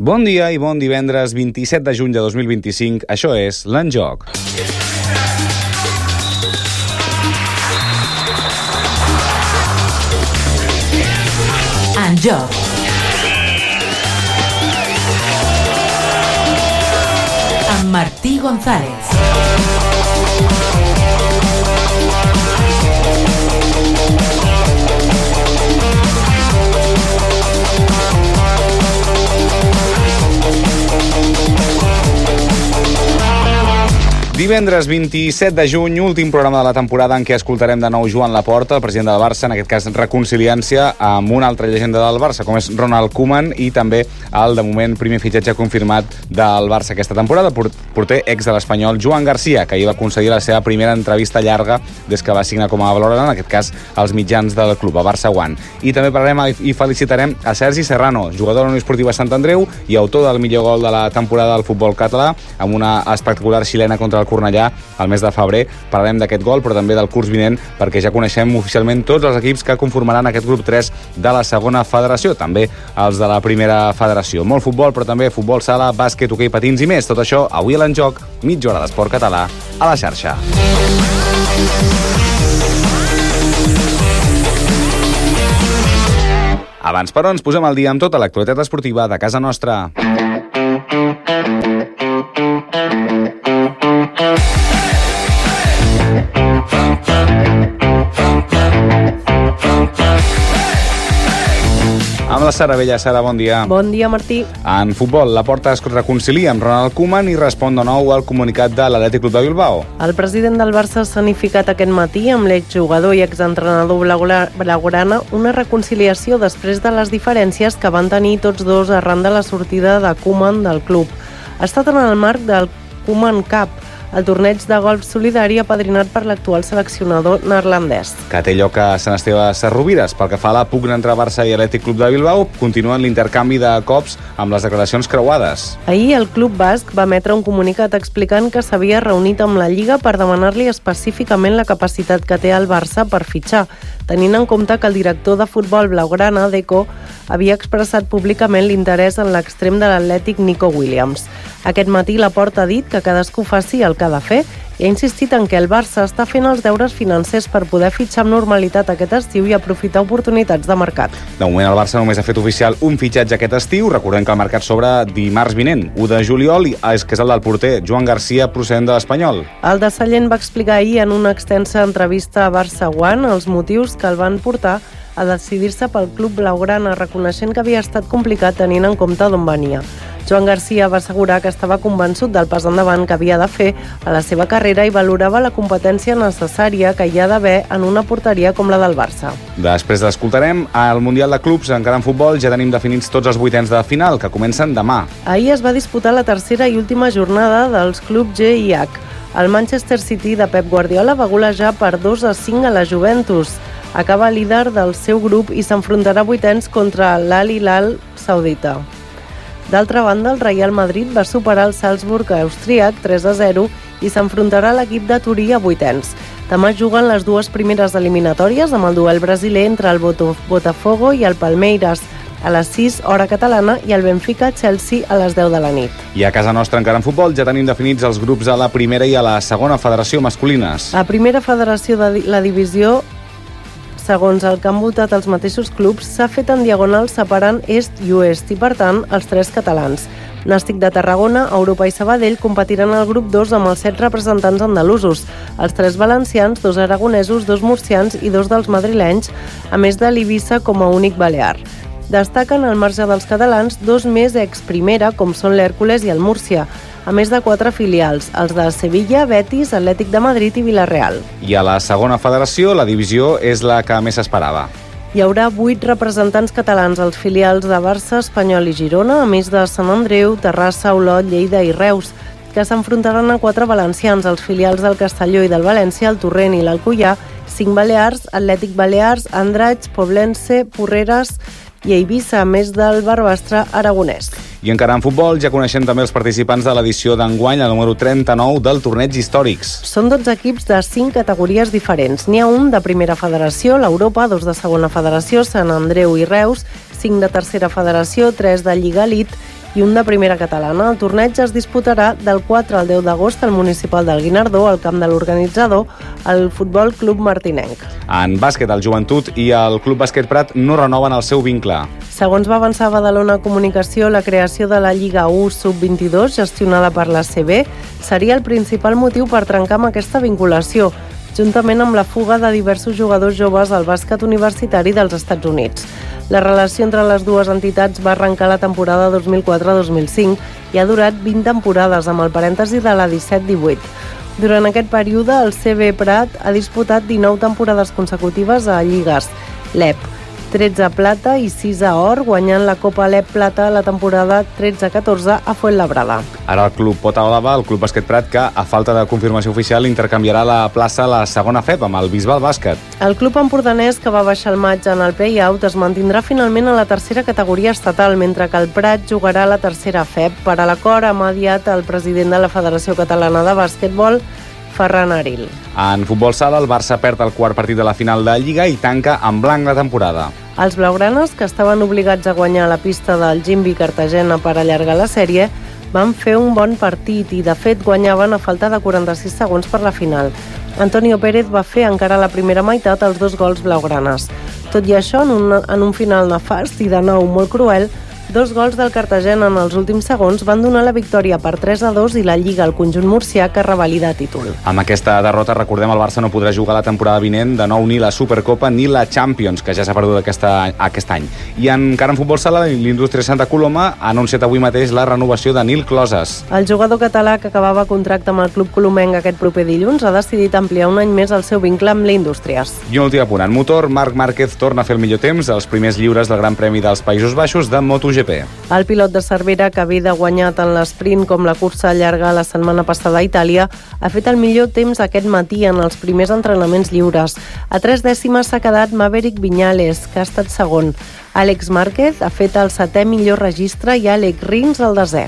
Bon dia i bon divendres 27 de juny de 2025. Això és l'Enjoc.
Enjoc. Amb Martí González.
Divendres 27 de juny, últim programa de la temporada en què escoltarem de nou Joan Laporta, el president del Barça, en aquest cas reconciliant-se amb una altra llegenda del Barça, com és Ronald Koeman, i també el, de moment, primer fitxatge confirmat del Barça aquesta temporada, porter ex de l'Espanyol Joan Garcia, que ahir va concedir la seva primera entrevista llarga des que va signar com a valorant, en aquest cas, als mitjans del club, a Barça One. I també parlarem i felicitarem a Sergi Serrano, jugador de la Unió Esportiva Sant Andreu i autor del millor gol de la temporada del futbol català, amb una espectacular xilena contra el Cornellà al mes de febrer. Parlarem d'aquest gol, però també del curs vinent, perquè ja coneixem oficialment tots els equips que conformaran aquest grup 3 de la segona federació, també els de la primera federació. Molt futbol, però també futbol sala, bàsquet, hoquei patins i més. Tot això avui a l'Enjoc, mitja hora d'esport català a la xarxa. Abans, però, ens posem al dia amb tota l'actualitat esportiva de casa nostra. Amb la Sara Vella. Sara, bon dia.
Bon dia, Martí.
En futbol, Laporta es reconcilia amb Ronald Koeman i respon de nou al comunicat de l'Atlètic Club de Bilbao.
El president del Barça s'ha unificat aquest matí amb l'exjugador i exentrenador blaugrana una reconciliació després de les diferències que van tenir tots dos arran de la sortida de Koeman del club. Ha estat en el marc del Koeman Cup, el torneig de golf solidari apadrinat per l'actual seleccionador neerlandès.
Que té lloc a Sant Esteve Sesrovires. Pel que fa a la pugna entre Barça i Atlètic Club de Bilbao, continuen l'intercanvi de cops amb les declaracions creuades.
Ahir el club basc va emetre un comunicat explicant que s'havia reunit amb la Lliga per demanar-li específicament la capacitat que té el Barça per fitxar, tenint en compte que el director de futbol blaugrana, Deco, havia expressat públicament l'interès en l'extrem de l'Atlètic Nico Williams. Aquest matí Laporta ha dit que cadascú faci el que ha de fer i ha insistit en que el Barça està fent els deures financers per poder fitxar amb normalitat aquest estiu i aprofitar oportunitats de mercat.
De moment el Barça només ha fet oficial un fitxatge aquest estiu. Recordem que el mercat s'obre dimarts vinent, 1 de juliol, que és el del porter Joan Garcia, procedent de l'Espanyol.
El de Sallent va explicar ahir en una extensa entrevista a Barça One els motius que el van portar a decidir-se pel club blaugrana, reconeixent que havia estat complicat tenint en compte d'on venia. Joan Garcia va assegurar que estava convençut del pas endavant que havia de fer a la seva carrera i valorava la competència necessària que hi ha d'haver en una porteria com la del Barça.
Després l'escoltarem. Al Mundial de Clubs, encara en futbol, ja tenim definits tots els vuitens de final, que comencen demà.
Ahir es va disputar la tercera i última jornada dels clubs G i H. El Manchester City de Pep Guardiola va golejar per 2-5 a la Juventus. Acaba líder del seu grup i s'enfrontarà a vuitens contra l'Al Hilal saudita. D'altra banda, el Real Madrid va superar el Salzburg austríac 3-0 i s'enfrontarà a l'equip de Turí a vuitens. Demà juguen les dues primeres eliminatòries amb el duel brasiler entre el Botafogo i el Palmeiras a les 6 hora catalana i el Benfica-Chelsea a les 10 de la nit.
I a casa nostra, encara en futbol, ja tenim definits els grups a la primera i a la segona federació masculines.
A primera federació de la divisió, segons el que han votat els mateixos clubs, s'ha fet en diagonal separant est i oest i, per tant, els tres catalans. Nàstic de Tarragona, Europa i Sabadell competiran al grup 2 amb els 7 representants andalusos, els 3 valencians, 2 aragonesos, 2 murcians i 2 dels madrilenys, a més de l'Eivissa com a únic balear. Destaquen, al marge dels catalans, 2 més ex-primera, com són l'Hèrcules i el Múrcia, a més de 4 filials, els de Sevilla, Betis, Atlètic de Madrid i Villarreal.
I a la segona federació, la divisió és la que més s'esperava.
Hi haurà 8 representants catalans als filials de Barça, Espanyol i Girona, a més de Sant Andreu, Terrassa, Olot, Lleida i Reus, que s'enfrontaran a 4 valencians, als filials del Castelló i del València, el Torrent i l'Alcoià, 5 balears, Atlètic Balears, Andratx, Poblense, Porreres i a Eivissa, a més del Barbastre aragonès.
I encara en futbol ja coneixem també els participants de l'edició d'enguany, la número 39 del torneig històrics.
Són 12 equips de 5 categories diferents. N'hi ha un de primera federació, l'Europa, 2 de segona federació, Sant Andreu i Reus, 5 de tercera federació, 3 de Lliga Elite i un de primera catalana. El torneig es disputarà del 4 al 10 d'agost al municipal del Guinardó, al camp de l'organitzador, el Futbol Club Martinenc.
En bàsquet, el Joventut i el Club Bàsquet Prat no renoven el seu vincle.
Segons va avançar Badalona Comunicació, la creació de la Lliga 1 Sub-22, gestionada per la CB, seria el principal motiu per trencar amb aquesta vinculació, juntament amb la fuga de diversos jugadors joves al bàsquet universitari dels Estats Units. La relació entre les dues entitats va arrencar la temporada 2004-2005 i ha durat 20 temporades, amb el parèntesi de la 17-18. Durant aquest període, el CB Prat ha disputat 19 temporades consecutives a lligues LEP, 13 plata i 6 a or, guanyant la Copa LEP Plata la temporada 13-14 a Fuenlabrada.
Ara el Club Pota Blava, el Club Bàsquet Prat, que a falta de confirmació oficial intercanviarà la plaça a la segona FEP amb el Bisbal Bàsquet.
El club empordanès, que va baixar al maig en el play-out, es mantindrà finalment a la tercera categoria estatal, mentre que el Prat jugarà a la tercera FEP. Per a l'acord ha mediat el president de la Federació Catalana de Bàsquetbol, Ferran Aril.
En futbol sala, el Barça perd el quart partit de la final de Lliga i tanca en blanc la temporada.
Els blaugranes, que estaven obligats a guanyar la pista del Gimbi Cartagena per allargar la sèrie, van fer un bon partit i, de fet, guanyaven a falta de 46 segons per la final. Antonio Pérez va fer encara a la primera meitat els 2 gols blaugranes. Tot i això, en un final nefast i de nou molt cruel, 2 gols del Cartagena en els últims segons van donar la victòria per 3-2 i la Lliga al conjunt murcià, que revalida títol.
Amb aquesta derrota, recordem, el Barça no podrà jugar la temporada vinent de nou ni la Supercopa ni la Champions, que ja s'ha perdut aquest any. I encara en futbol sala, l'Indústria Santa Coloma ha anunciat avui mateix la renovació de Nil Closes.
El jugador català, que acabava contracte amb el club colomenc aquest proper dilluns, ha decidit ampliar un any més el seu vincle amb l'Indústries.
I un últim apunt. En motor, Marc Márquez torna a fer el millor temps als primers lliures del Gran Premi dels Països Baixos de MotoGP.
El pilot de Cervera, que havia guanyar tant l'esprint com la cursa llarga la setmana passada a Itàlia, ha fet el millor temps aquest matí en els primers entrenaments lliures. A 3 dècimes s'ha quedat Maverick Viñales, que ha estat segon. Àlex Márquez ha fet el 7è millor registre i Àlex Rins el 10è.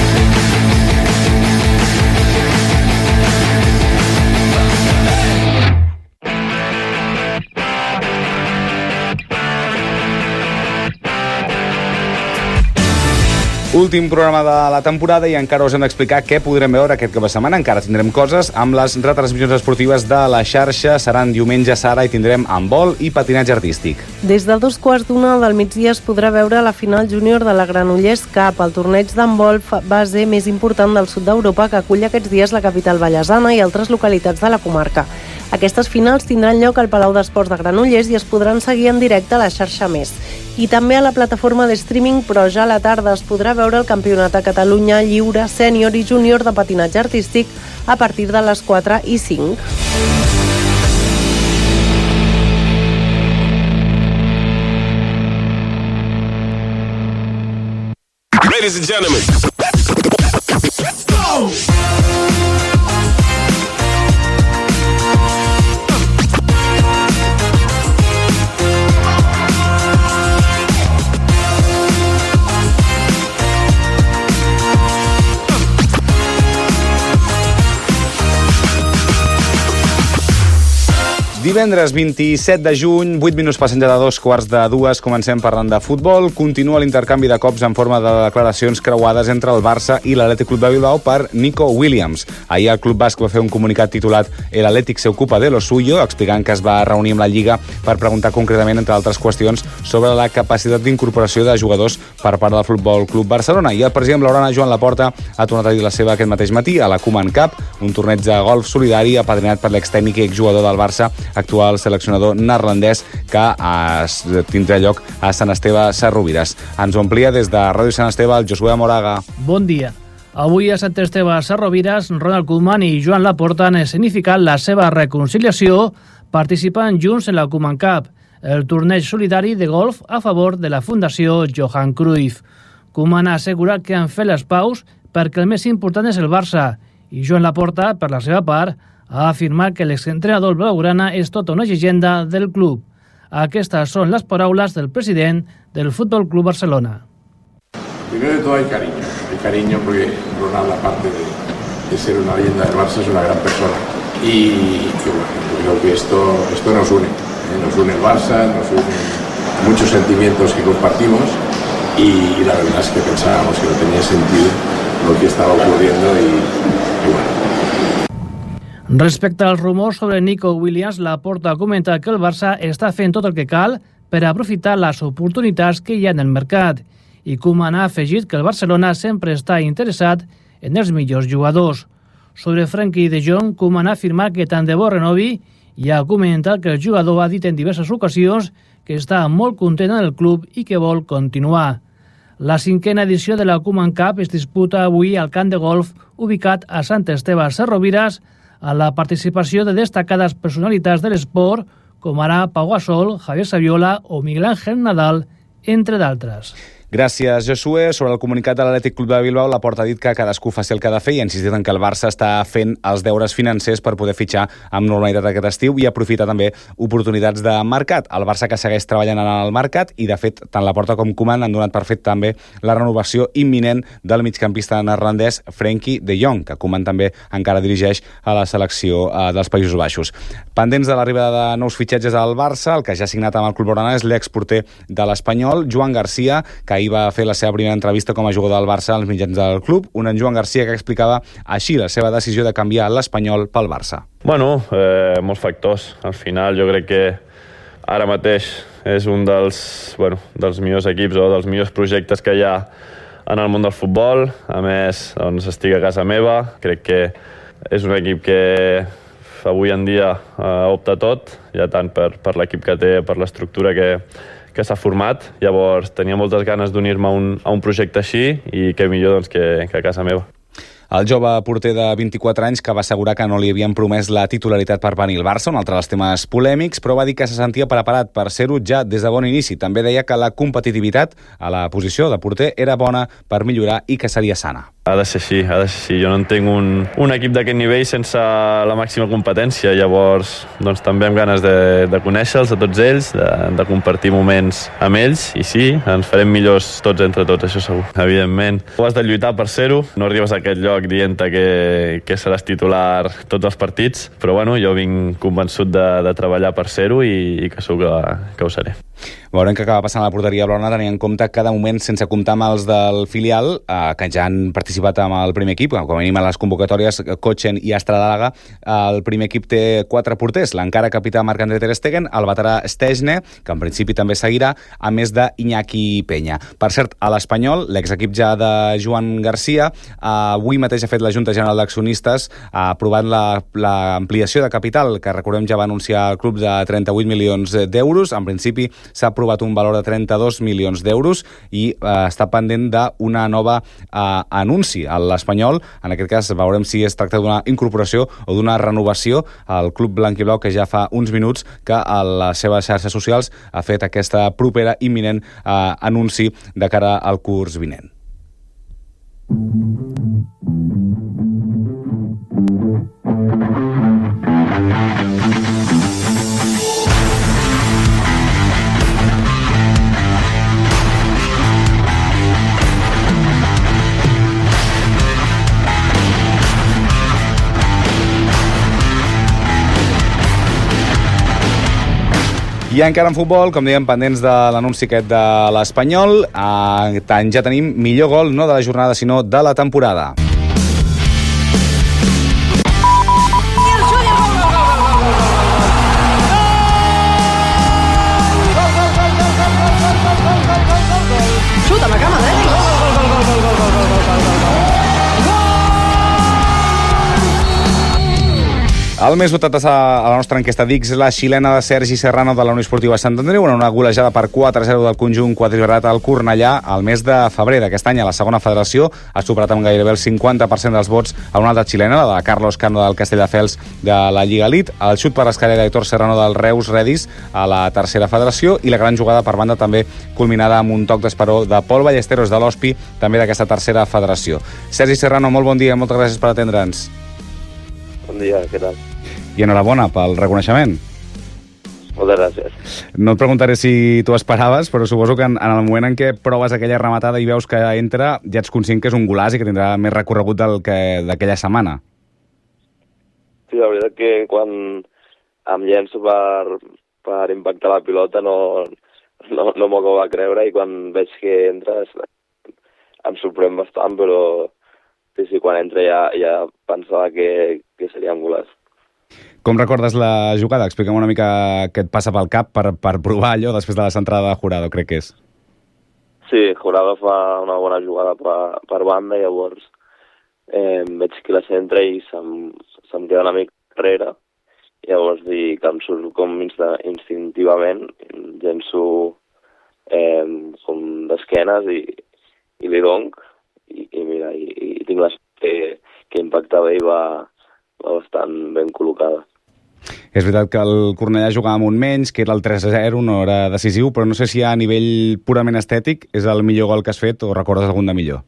Últim programa de la temporada i encara us hem d'explicar què podrem veure aquest cap de setmana. Encara tindrem coses amb les retransmissions esportives de la xarxa. Seran diumenge, Sara, i tindrem handbol i patinatge artístic.
Des de 2:15 del migdia es podrà veure la final júnior de la Granollers Cup, el torneig d'handbol base més important del sud d'Europa, que acull aquests dies la capital vallesana i altres localitats de la comarca. Aquestes finals tindran lloc al Palau d'Esports de Granollers i es podran seguir en directe a la xarxa Més. I també a la plataforma de streaming, però ja a la tarda es podrà veure el Campionat a Catalunya lliure, sènior i júnior de patinatge artístic a partir de les 4:05.
Ladies and gentlemen, let's go!
Divendres 27 de juny, 8 minuts passen ja de 2:45, comencem parlant de futbol. Continua l'intercanvi de cops en forma de declaracions creuades entre el Barça i l'Atlètic Club de Bilbao per Nico Williams. Ahir el Club Basc va fer un comunicat titulat "El Atlètic se ocupa de lo suyo", explicant que es va reunir amb la Lliga per preguntar concretament, entre altres qüestions, sobre la capacitat d'incorporació de jugadors per part del Futbol Club Barcelona. I el president blaugrana, Joan Laporta, ha tornat a dir la seva aquest mateix matí a la Koeman Cup, un torneig de golf solidari apadrinat per l'extècnic i exjugador del Barça, actual seleccionador neerlandès, que tindrà lloc a Sant Esteve Sarrovires. Ens ho amplia des de Ràdio Sant Esteve el Josué Moraga.
Bon dia. Avui a Sant Esteve Sarrovires, Ronald Koeman i Joan Laporta han escenificat la seva reconciliació participant junts en la Koeman Cup, el torneig solidari de golf a favor de la Fundació Johan Cruyff. Koeman ha assegurat que han fet les paus perquè el més important és el Barça i Joan Laporta, per la seva part, ha afirmat que l'exentrenador blaugrana és tota una llegenda del club. Aquestes són les paraules del president del Fútbol Club Barcelona.
Primero de todo hay cariño porque Ronald, aparte de ser una leyenda del Barça, es una gran persona. Y bueno, creo que esto nos une el Barça, nos une muchos sentimientos que compartimos y la verdad es que pensábamos que no tenía sentido lo que estaba ocurriendo y bueno.
Respecte als rumors sobre Nico Williams, Laporta ha comentat que el Barça està fent tot el que cal per aprofitar les oportunitats que hi ha en el mercat i Koeman ha afegit que el Barcelona sempre està interessat en els millors jugadors. Sobre Frenkie de Jong, Koeman ha afirmat que tant de bo renovi i ha comentat que el jugador ha dit en diverses ocasions que està molt content en el club i que vol continuar. La 5a edició de la Koeman Cup es disputa avui al camp de golf ubicat a Sant Esteve Sesrovires a la participació de destacades personalitats de l'esport com ara Pau Gasol, Javier Saviola o Miguel Ángel Nadal, entre d'altres.
Gràcies, Josué. Sobre el comunicat de l'Atlètic Club de Bilbao, Laporta ha dit que cadascú faci el que ha de fer i ha insistit en que el Barça està fent els deures financers per poder fitxar amb normalitat aquest estiu i aprofitar també oportunitats de mercat. El Barça que segueix treballant en el mercat i, de fet, tant Laporta com Koeman han donat per fet també la renovació imminent del migcampista neerlandès Frenkie de Jong, que Koeman també encara dirigeix a la selecció dels Països Baixos. Pendents de l'arribada de nous fitxatges al Barça, el que ja ha signat amb el club blaugrana és l'exporter de l'Espanyol, Joan Garcia, que ahir va fer la seva primera entrevista com a jugador del Barça als mitjans del club, un en Joan Garcia que explicava així la seva decisió de canviar l'Espanyol pel Barça.
Bueno, molts factors. Al final jo crec que ara mateix és un dels millors equips o dels millors projectes que hi ha en el món del futbol. A més, doncs, estic a casa meva. Crec que és un equip que avui en dia opta tot, ja tant per l'equip que té, per l'estructura que s'ha format. Llavors tenia moltes ganes d'unir-me a un projecte així i què millor doncs, que a casa meva.
El jove porter de 24 anys que va assegurar que no li havien promès la titularitat per venir al Barça, un altre dels temes polèmics, però va dir que se sentia preparat per ser-ho ja des de bon inici. També deia que la competitivitat a la posició de porter era bona per millorar i que seria sana.
Ha de ser així, ha de ser així. Jo no entenc un equip d'aquest nivell sense la màxima competència. Llavors, doncs, també amb ganes de conèixer-los, a tots ells, de compartir moments amb ells, i sí, ens farem millors tots entre tots, això segur. Evidentment, ho has de lluitar per ser-ho. No arribes a aquest lloc dient-te que seràs titular tots els partits, però bueno, jo vinc convençut de treballar per ser-ho i que segur que ho seré.
Veurem què acaba passant a la porteria blaugrana, tenint en compte cada moment sense comptar amb els del filial, que ja han participat amb el primer equip, com a mínim a les convocatòries Kochen i Astradalaga. El primer equip té 4 porters, l'encara capità Marc-André ter Stegen, el veterà Stejne, que en principi també seguirà, a més de Iñaki Peña. Per cert, a l'Espanyol, l'exequip ja de Joan Garcia, avui mateix ha fet la Junta General d'Accionistes, ha aprovat l'ampliació de capital, que recordem ja va anunciar el club de 38 milions d'euros. En principi s'ha aprovat un valor de 32 milions d'euros i està pendent d'una nova anunci a l'Espanyol. En aquest cas veurem si es tracta d'una incorporació o d'una renovació al club blanc i blau, que ja fa uns minuts que a les seves xarxes socials ha fet aquesta propera imminent anunci de cara al curs vinent. I encara en futbol, com dèiem, pendents de l'anunci aquest de l'Espanyol, ja tenim millor gol no de la jornada, sinó de la temporada.
Xuta la cama,
El més votat a la nostra enquesta d'X, la xilena de Sergi Serrano de la Unió Esportiva Sant Andreu, en una golejada per 4-0 del conjunt quadribarrat al Cornellà al mes de febrer d'aquest any. A la segona federació ha superat amb gairebé el 50% dels vots a una altra xilena, la de Carlos Cano del Castelldefels de la Lliga Elite, el xut per escalera d'Héctor Serrano del Reus Redis a la tercera federació i la gran jugada per banda també culminada amb un toc d'esperó de Pol Ballesteros de l'Hospi, també d'aquesta tercera federació. Sergi Serrano, molt bon dia, moltes gràcies per atendre'ns.
Bon dia, què tal?
I enhorabona pel reconeixement.
Moltes gràcies.
No et preguntaré si tu esperaves, però suposo que en el moment en què proves aquella rematada i veus que entra, ja ets conscient que és un golaç i que tindrà més recorregut d'aquella setmana.
Sí, la veritat que quan em llenço per impactar la pilota no no m'ho acabo de creure, i quan veig que entres em sorprèn bastant, però sí, quan entra ja pensava que seria un golaç.
Com recordes la jugada? Explica'm una mica què et passa pel cap per provar allò després de la centrada de Jurado, crec que és.
Sí, Jurado fa una bona jugada per banda, i llavors veig que la centra i se'm queda una mica darrere. Llavors dic que em surt com instintivament, llenço com d'esquenes i li donc, i mira, i tinc la sort que impacta bé i va bastant ben col·locada.
És veritat que el Cornellà jugava amb un menys, que era el 3-0, no era decisiu, però no sé si a nivell purament estètic és el millor gol que has fet o recordes algun de millor.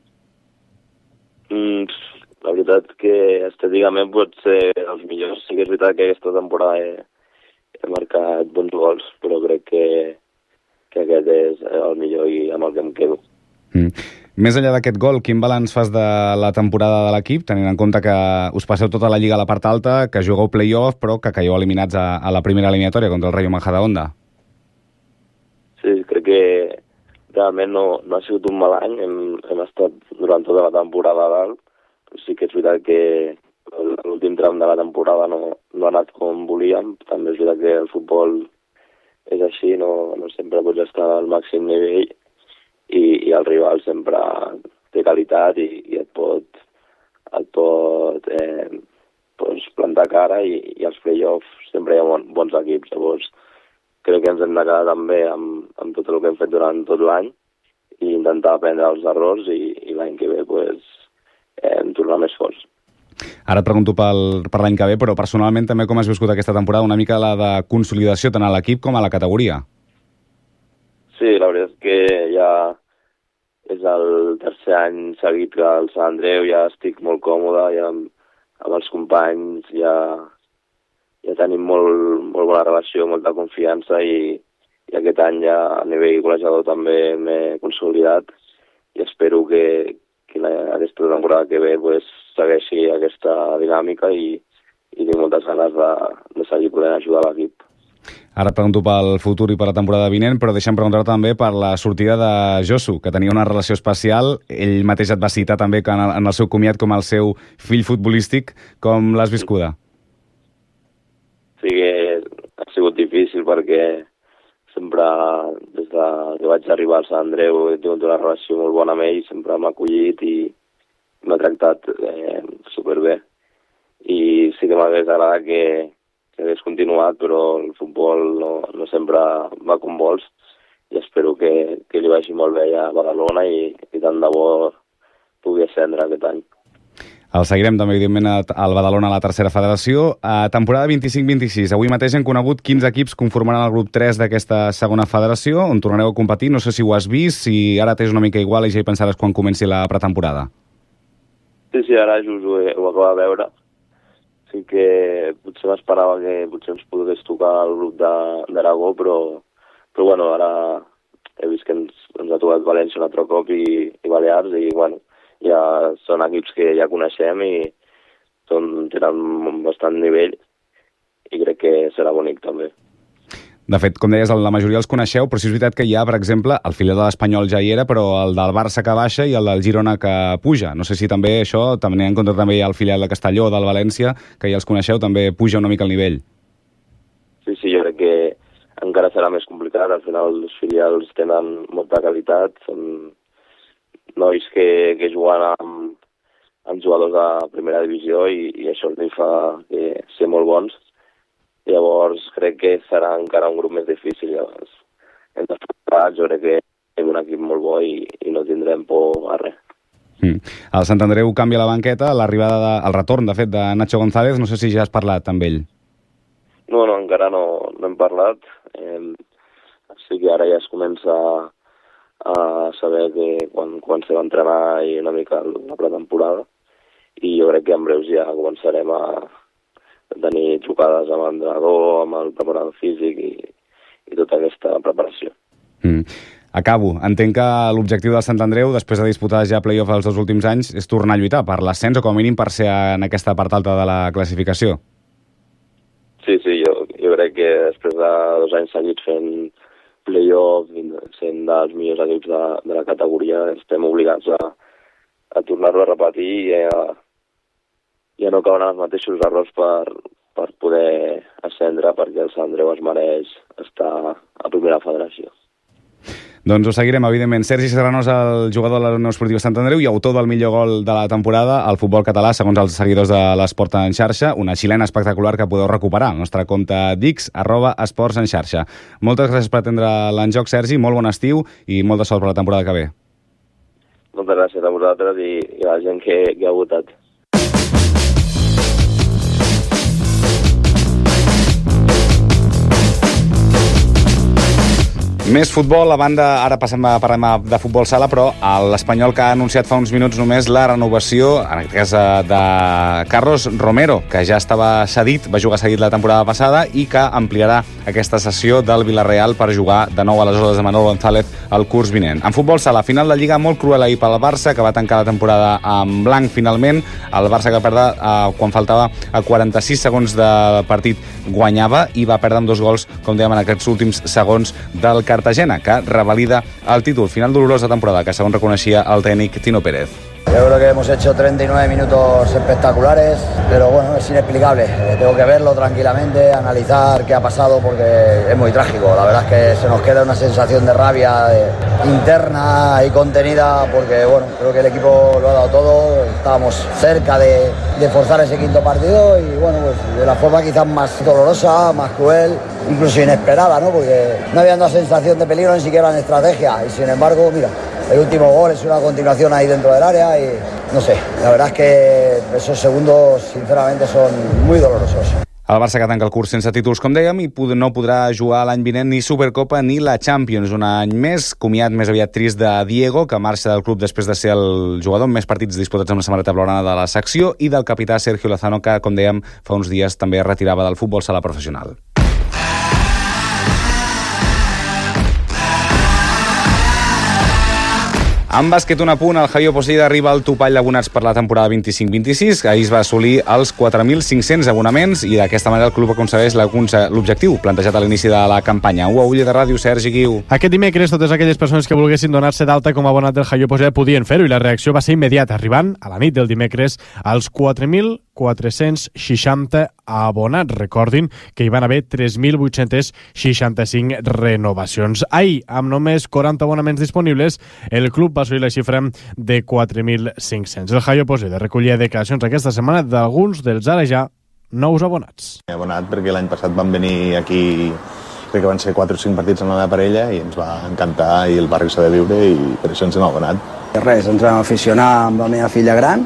La veritat que estèticament pot ser els millors. Sí que és veritat que aquesta temporada he marcat bons gols, però crec que aquest és el millor i amb el que em quedo.
Més enllà d'aquest gol, quin balanç fas de la temporada de l'equip, tenint en compte que us passeu tota la Lliga a la part alta, que jugueu play-off, però que caieu eliminats a la primera eliminatòria contra el Rayo Majadahonda?
Sí, crec que realment no ha sigut un mal any. Hem estat durant tota la temporada a dalt, però sí que és veritat que l'últim tram de la temporada no ha anat com volíem. També és veritat que el futbol és així, no sempre pots estar al màxim nivell, i el rival sempre té qualitat i et pot plantar cara, i als play-offs sempre hi ha bons equips. Llavors crec que ens hem de quedar també amb tot el que hem fet durant tot l'any i intentar aprendre els errors, i l'any que ve tornar més forts.
Ara et pregunto per l'any que ve, però personalment també com has viscut aquesta temporada, una mica la de consolidació tant a l'equip com a la categoria?
Sí, la veritat és que ja és el tercer any seguit que al Sant Andreu ja estic molt còmode, ja amb els companys ja tenim molt bona relació, molta confiança, i aquest any ja a nivell col·legiador també m'he consolidat, i espero que aquesta temporada que ve segueixi aquesta dinàmica, i tinc moltes ganes de seguir podent ajudar l'equip.
Ara et pregunto pel futur i per la temporada vinent, però deixa'm preguntar també per la sortida de Josu, que tenia una relació especial. Ell mateix et va citar també en el seu comiat com el seu fill futbolístic. Com l'has viscuda?
Sí que ha sigut difícil, perquè sempre, des que vaig arribar al Sant Andreu, he tingut una relació molt bona amb ell, sempre m'ha acollit i m'ha tractat superbé. I sí que m'hagués agradat que hagués continuat, però el futbol no sempre va com vols, i espero que li vagi molt bé a Badalona, i tant de bo pugui ascendre aquest any.
El seguirem també, evidentment, al Badalona a la tercera federació. A temporada 25-26, avui mateix hem conegut 15 equips conformaran el grup 3 d'aquesta segona federació, on tornareu a competir. No sé si ho has vist, si ara t'és una mica igual i ja hi pensaràs quan comenci la pretemporada.
Sí, ara just ho acabo de veure. Sí que potser m'esperava que potser ens pogués tocar el grup d'Aragó, però bueno, ara he vist que ens ha tocat València un altre cop i Balears, i bueno, ja són equips que ja coneixem i tenen bastant nivell, i crec que serà bonic també.
De fet, com deies, la majoria els coneixeu, però sí és veritat que hi ha, per exemple, el filial de l'Espanyol ja hi era, però el del Barça que baixa i el del Girona que puja. No sé si també això, també en compte també hi ha el filial de Castelló, del València, que ja els coneixeu, també puja una mica el nivell.
Sí, jo crec que encara serà més complicat. Al final els filials tenen molta qualitat, són nois que juguen amb jugadors de primera divisió, i això els fa ser molt bons. Llavors crec que serà encara un grup més difícil. Llavors hem d'estar, jo crec que tenim un equip molt bo i no tindrem por a res.
El Sant Andreu canvia la banqueta, el retorn, de fet, de Nacho González. No sé si ja has parlat amb ell.
No, encara no hem parlat. Sí que ara ja es comença a saber quan se va entrenar i una mica la pretemporada, i jo crec que en breus ja començarem a tenir trucades amb l'entrenador, amb el preparador físic i tota aquesta preparació.
Acabo. Entenc que l'objectiu del Sant Andreu, després de disputar ja play-off els 2 últims anys, és tornar a lluitar per l'ascens o com a mínim per ser en aquesta part alta de la classificació.
Sí, jo crec que després de 2 anys seguits fent playoff, sent dels millors equips de la categoria, estem obligats a tornar-lo a repetir i a no caure en els mateixos errors per poder ascendre, perquè el Sant Andreu es mereix estar a primera federació.
Doncs ho seguirem, evidentment. Sergi Serrano és el jugador de la Unió Esportiva Sant Andreu i autor del millor gol de la temporada al futbol català, segons els seguidors de l'Esport en xarxa, una xilena espectacular que podeu recuperar al nostre compte d'X, @esports en xarxa. Moltes gràcies per atendre l'enjoc, Sergi, molt bon estiu i molta sort per la temporada que ve.
Moltes gràcies a vosaltres i a la gent que ha votat.
Més futbol, a banda, ara passem a parlar de futbol sala, però l'Espanyol que ha anunciat fa uns minuts només la renovació, en aquest cas de Carlos Romero, que ja estava cedit, va jugar cedit la temporada passada i que ampliarà aquesta sessió del Villarreal per jugar de nou a les ordres de Manolo González el curs vinent. En futbol sala, final de Lliga molt cruel ahir pel Barça, que va tancar la temporada en blanc finalment. El Barça que perdre quan faltava a 46 segons de partit guanyava i va perdre amb 2 gols, com dèiem, en aquests últims segons del Cartagena, que revalida el títol. Final dolorosa temporada, que segons reconeixia el tècnic Tino Pérez.
Yo creo que hemos hecho 39 minutos espectaculares, pero bueno, es inexplicable. Tengo que verlo tranquilamente, analizar qué ha pasado, porque es muy trágico. La verdad es que se nos queda una sensación de rabia interna y contenida, porque bueno, creo que el equipo lo ha dado todo. Estábamos cerca de forzar ese quinto partido y bueno, pues de la forma quizás más dolorosa, más cruel, incluso inesperada, ¿no? Porque no había una sensación de peligro ni siquiera en estrategia y sin embargo, mira, el último gol es una continuación ahí dentro del área y no sé, la verdad es que esos segundos sinceramente son muy dolorosos.
El Barça que tanca el curs sense títols, com dèiem, i no podrà jugar l'any vinent ni Supercopa ni la Champions. Un any més, comiat més aviat trist de Diego, que marxa del club després de ser el jugador amb més partits disputats amb la samarreta blaugrana de la secció, i del capità Sergio Lozano, que, com dèiem, fa uns dies també es retirava del futbol sala professional. En bàsquet, un apunt, el Javier Poseda arriba al topall d'abonats per la temporada 25-26. Ahir es va assolir els 4.500 abonaments i d'aquesta manera el club aconsegueix l'objectiu plantejat a l'inici de la campanya. A Ull de Ràdio, Sergi Guiu.
Aquest dimecres, totes aquelles persones que volguessin donar-se d'alta com a abonat del Javier Poseda podien fer-ho i la reacció va ser immediata, arribant a la nit del dimecres als 4.460 abonats. Recordin que hi van haver 3.865 renovacions. Ahir, amb només 40 abonaments disponibles, el club va assolir la xifra de 4.500. El Javier Poseda recollia declaracions aquesta setmana d'alguns dels ara ja nous abonats.
He abonat perquè l'any passat van venir aquí, crec que van ser 4 o 5 partits amb la meva parella i ens va encantar i el barri s'ha de viure i per això ens hem abonat.
Res, ens vam aficionar amb la meva filla gran.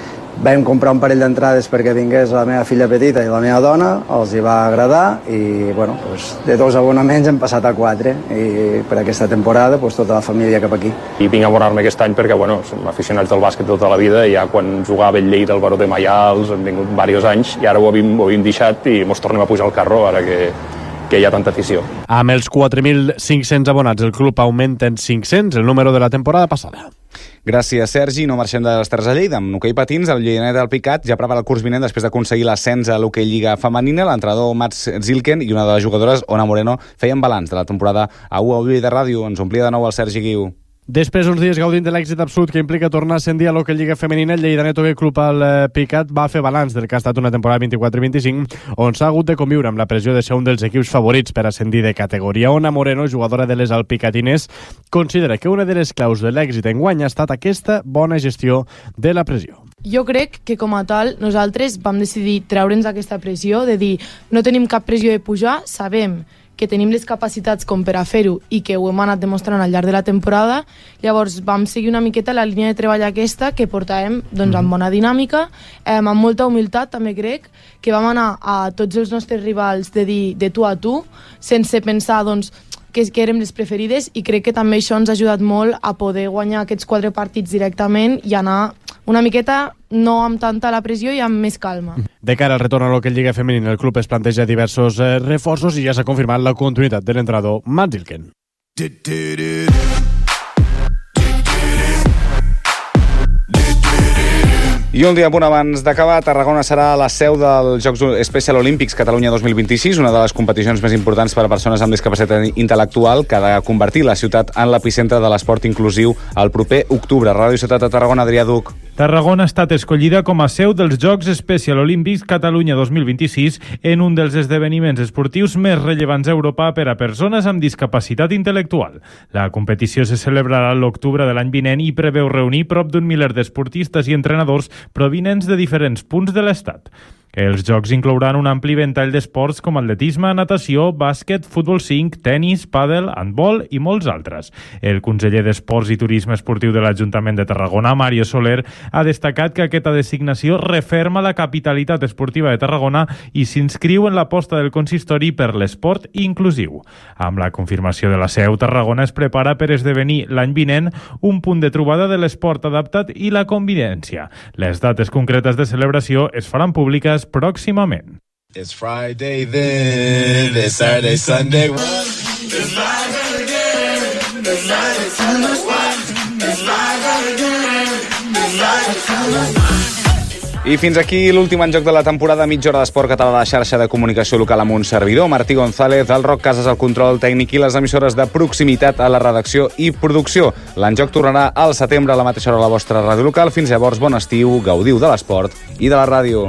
Vam comprar un parell d'entrades perquè vingués la meva filla petita i la meva dona, els hi va agradar i bueno, doncs, de 2 abonaments hem passat a 4 i per aquesta temporada doncs, tota la família cap aquí.
I vinc a abonar-me aquest any perquè bueno, som aficionats del bàsquet tota la vida i ja quan jugava el Lleida, el Baró de Maials, hem vingut diversos anys i ara ho havíem deixat i ens tornem a pujar al carro ara que hi ha tanta afició.
Amb els 4.500 abonats, el club augmenta en 500 el número de la temporada passada.
Gràcies, Sergi. No marxem de les Terres de Lleida. Amb l'hoquei patins, el Lleidanet del Picat ja prepara el curs vinent després d'aconseguir l'ascens a l'hoquei Lliga Femenina. L'entrenador Mats Zilken i una de les jugadores, Ona Moreno, feien balanç de la temporada a UAV de Ràdio. Ens omplia de nou el Sergi Guiu.
Després d'uns dies gaudint de l'èxit absolut que implica tornar a ascendir a l'Hockey Lliga Femenina, el Lleidanet Hockey Club al Picat va fer balanç del que ha estat una temporada 24-25 on s'ha hagut de conviure amb la pressió de ser un dels equips favorits per ascendir de categoria. Ona Moreno, jugadora de les alpicatines, considera que una de les claus de l'èxit enguany ha estat aquesta bona gestió de la pressió.
Jo crec que com a tal nosaltres vam decidir treure'ns aquesta pressió de dir no tenim cap pressió de pujar, sabem que tenim les capacitats com per a fer-ho i que ho hem anat demostrant al llarg de la temporada. Llavors vam seguir una miqueta la línia de treball aquesta que portàvem doncs, amb bona dinàmica, amb molta humilitat també crec, que vam anar a tots els nostres rivals de dir de tu a tu, sense pensar doncs, que érem les preferides i crec que també això ens ha ajudat molt a poder guanyar aquests 4 partits directament i anar una miqueta no amb tanta la pressió i amb més calma.
De cara al retorn a l'Hockey Lliga Femenina, el club es planteja diversos reforços i ja s'ha confirmat la continuïtat de l'entrenador Mats Zilken.
I un dia a punt abans d'acabar, Tarragona serà la seu dels Jocs Special Olímpics Catalunya 2026, una de les competicions més importants per a persones amb discapacitat intel·lectual, que ha de convertir la ciutat en l'epicentre de l'esport inclusiu el proper octubre. Ràdio Ciutat de Tarragona, Adrià Duc.
Tarragona ha estat escollida com a seu dels Jocs Special Olímpics Catalunya 2026 en un dels esdeveniments esportius més rellevants a Europa per a persones amb discapacitat intel·lectual. La competició se celebrarà l'octubre de l'any vinent i preveu reunir prop d'un miler d'esportistes i entrenadors provinents de diferents punts de l'Estat. Els Jocs inclouran un ampli ventall d'esports com atletisme, natació, bàsquet, futbol 5, tenis, pàdel, handbol i molts altres. El conseller d'Esports i Turisme Esportiu de l'Ajuntament de Tarragona, Mario Soler, ha destacat que aquesta designació referma la capitalitat esportiva de Tarragona i s'inscriu en l'aposta del consistori per l'esport inclusiu. Amb la confirmació de la seu, Tarragona es prepara per esdevenir l'any vinent un punt de trobada de l'esport adaptat i la convivència. Les dates concretes de celebració es faran públiques pròximament.
It's Friday then, it's Saturday, Sunday. It's Friday again, it's Saturday, Sunday. It's Friday again, it's Saturday, Sunday.
I fins aquí l'últim enjoc de la temporada, mitja hora d'esport català de la xarxa de comunicació local amb un servidor, Martí González, el Roc Casas al control tècnic i les emissores de proximitat a la redacció i producció. L'enjoc tornarà al setembre a la mateixa hora a la vostra ràdio local. Fins llavors, bon estiu, gaudiu de l'esport i de la ràdio.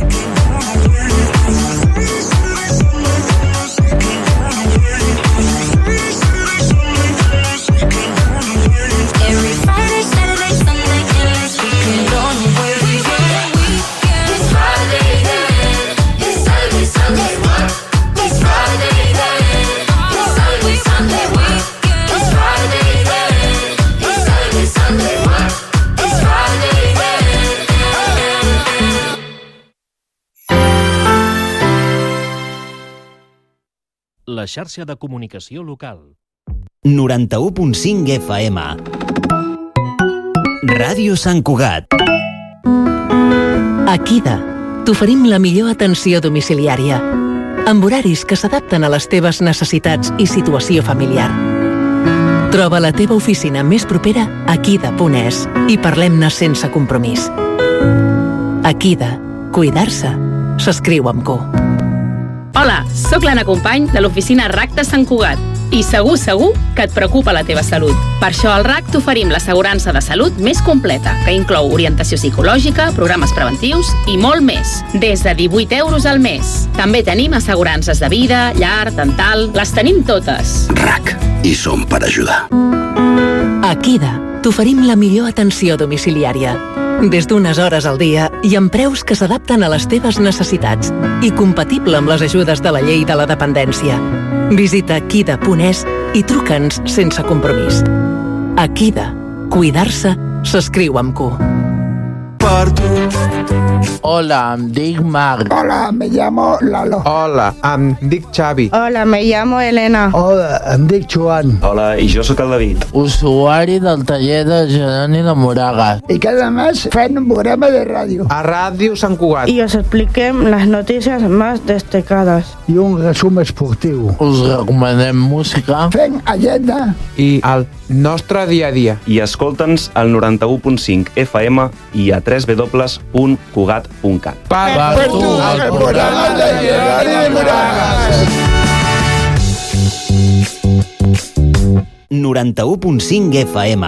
La xarxa de comunicació local.
91.5 FM. Ràdio Sant Cugat.
A Kida t'oferim la millor atenció domiciliària, amb horaris que s'adapten a les teves necessitats i situació familiar. Troba la teva oficina més propera a kida.es i parlem-ne sense compromís. A Kida, cuidar-se s'escriu amb Q.
Hola, sóc l'Anna Company de l'oficina RAC de Sant Cugat i segur que et preocupa la teva salut. Per això al RAC t'oferim l'assegurança de salut més completa, que inclou orientació psicològica, programes preventius i molt més, des de 18 euros al mes. També tenim assegurances de vida, llar, dental, les tenim totes.
RAC, hi som per ajudar.
A Kida t'oferim la millor atenció domiciliària, des d'unes hores al dia i amb preus que s'adapten a les teves necessitats i compatible amb les ajudes de la llei de la dependència. Visita kida.es i truca'ns sense compromís. A Kida, cuidar-se s'escriu amb Q.
Hola, em dic Marc.
Hola, me llamo Lalo.
Hola, em dic Xavi.
Hola, me llamo Elena. Hola, em dic Joan.
Hola, i jo sóc el David.
Usuari del taller de Jeroni de Moragas.
Y cada mes fem un programa de radio.
A Ràdio Sant Cugat.
Y os expliquem las noticias más destacadas. Y un resumen esportiu.
Us recomanem música.
Fem agenda.
I el nostre dia a dia.
I escolta'ns al 91.5 FM i a www.cugat.cat.
Per tu, el programa de Jeroni de Moragas.
91.5 FM.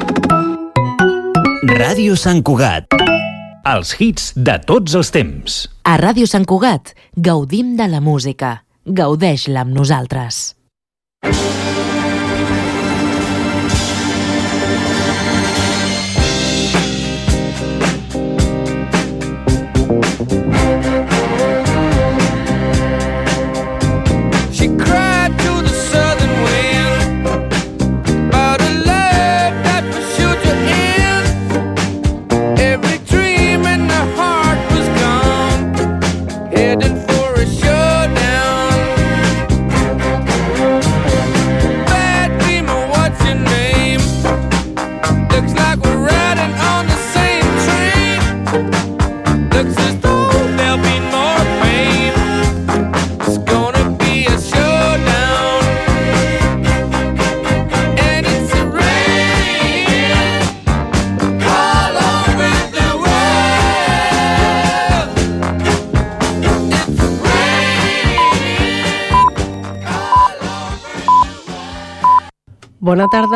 Ràdio Sant Cugat.
Els hits de tots els temps.
A Ràdio Sant Cugat gaudim de la música. Gaudeix-la amb nosaltres.
Bona tarda.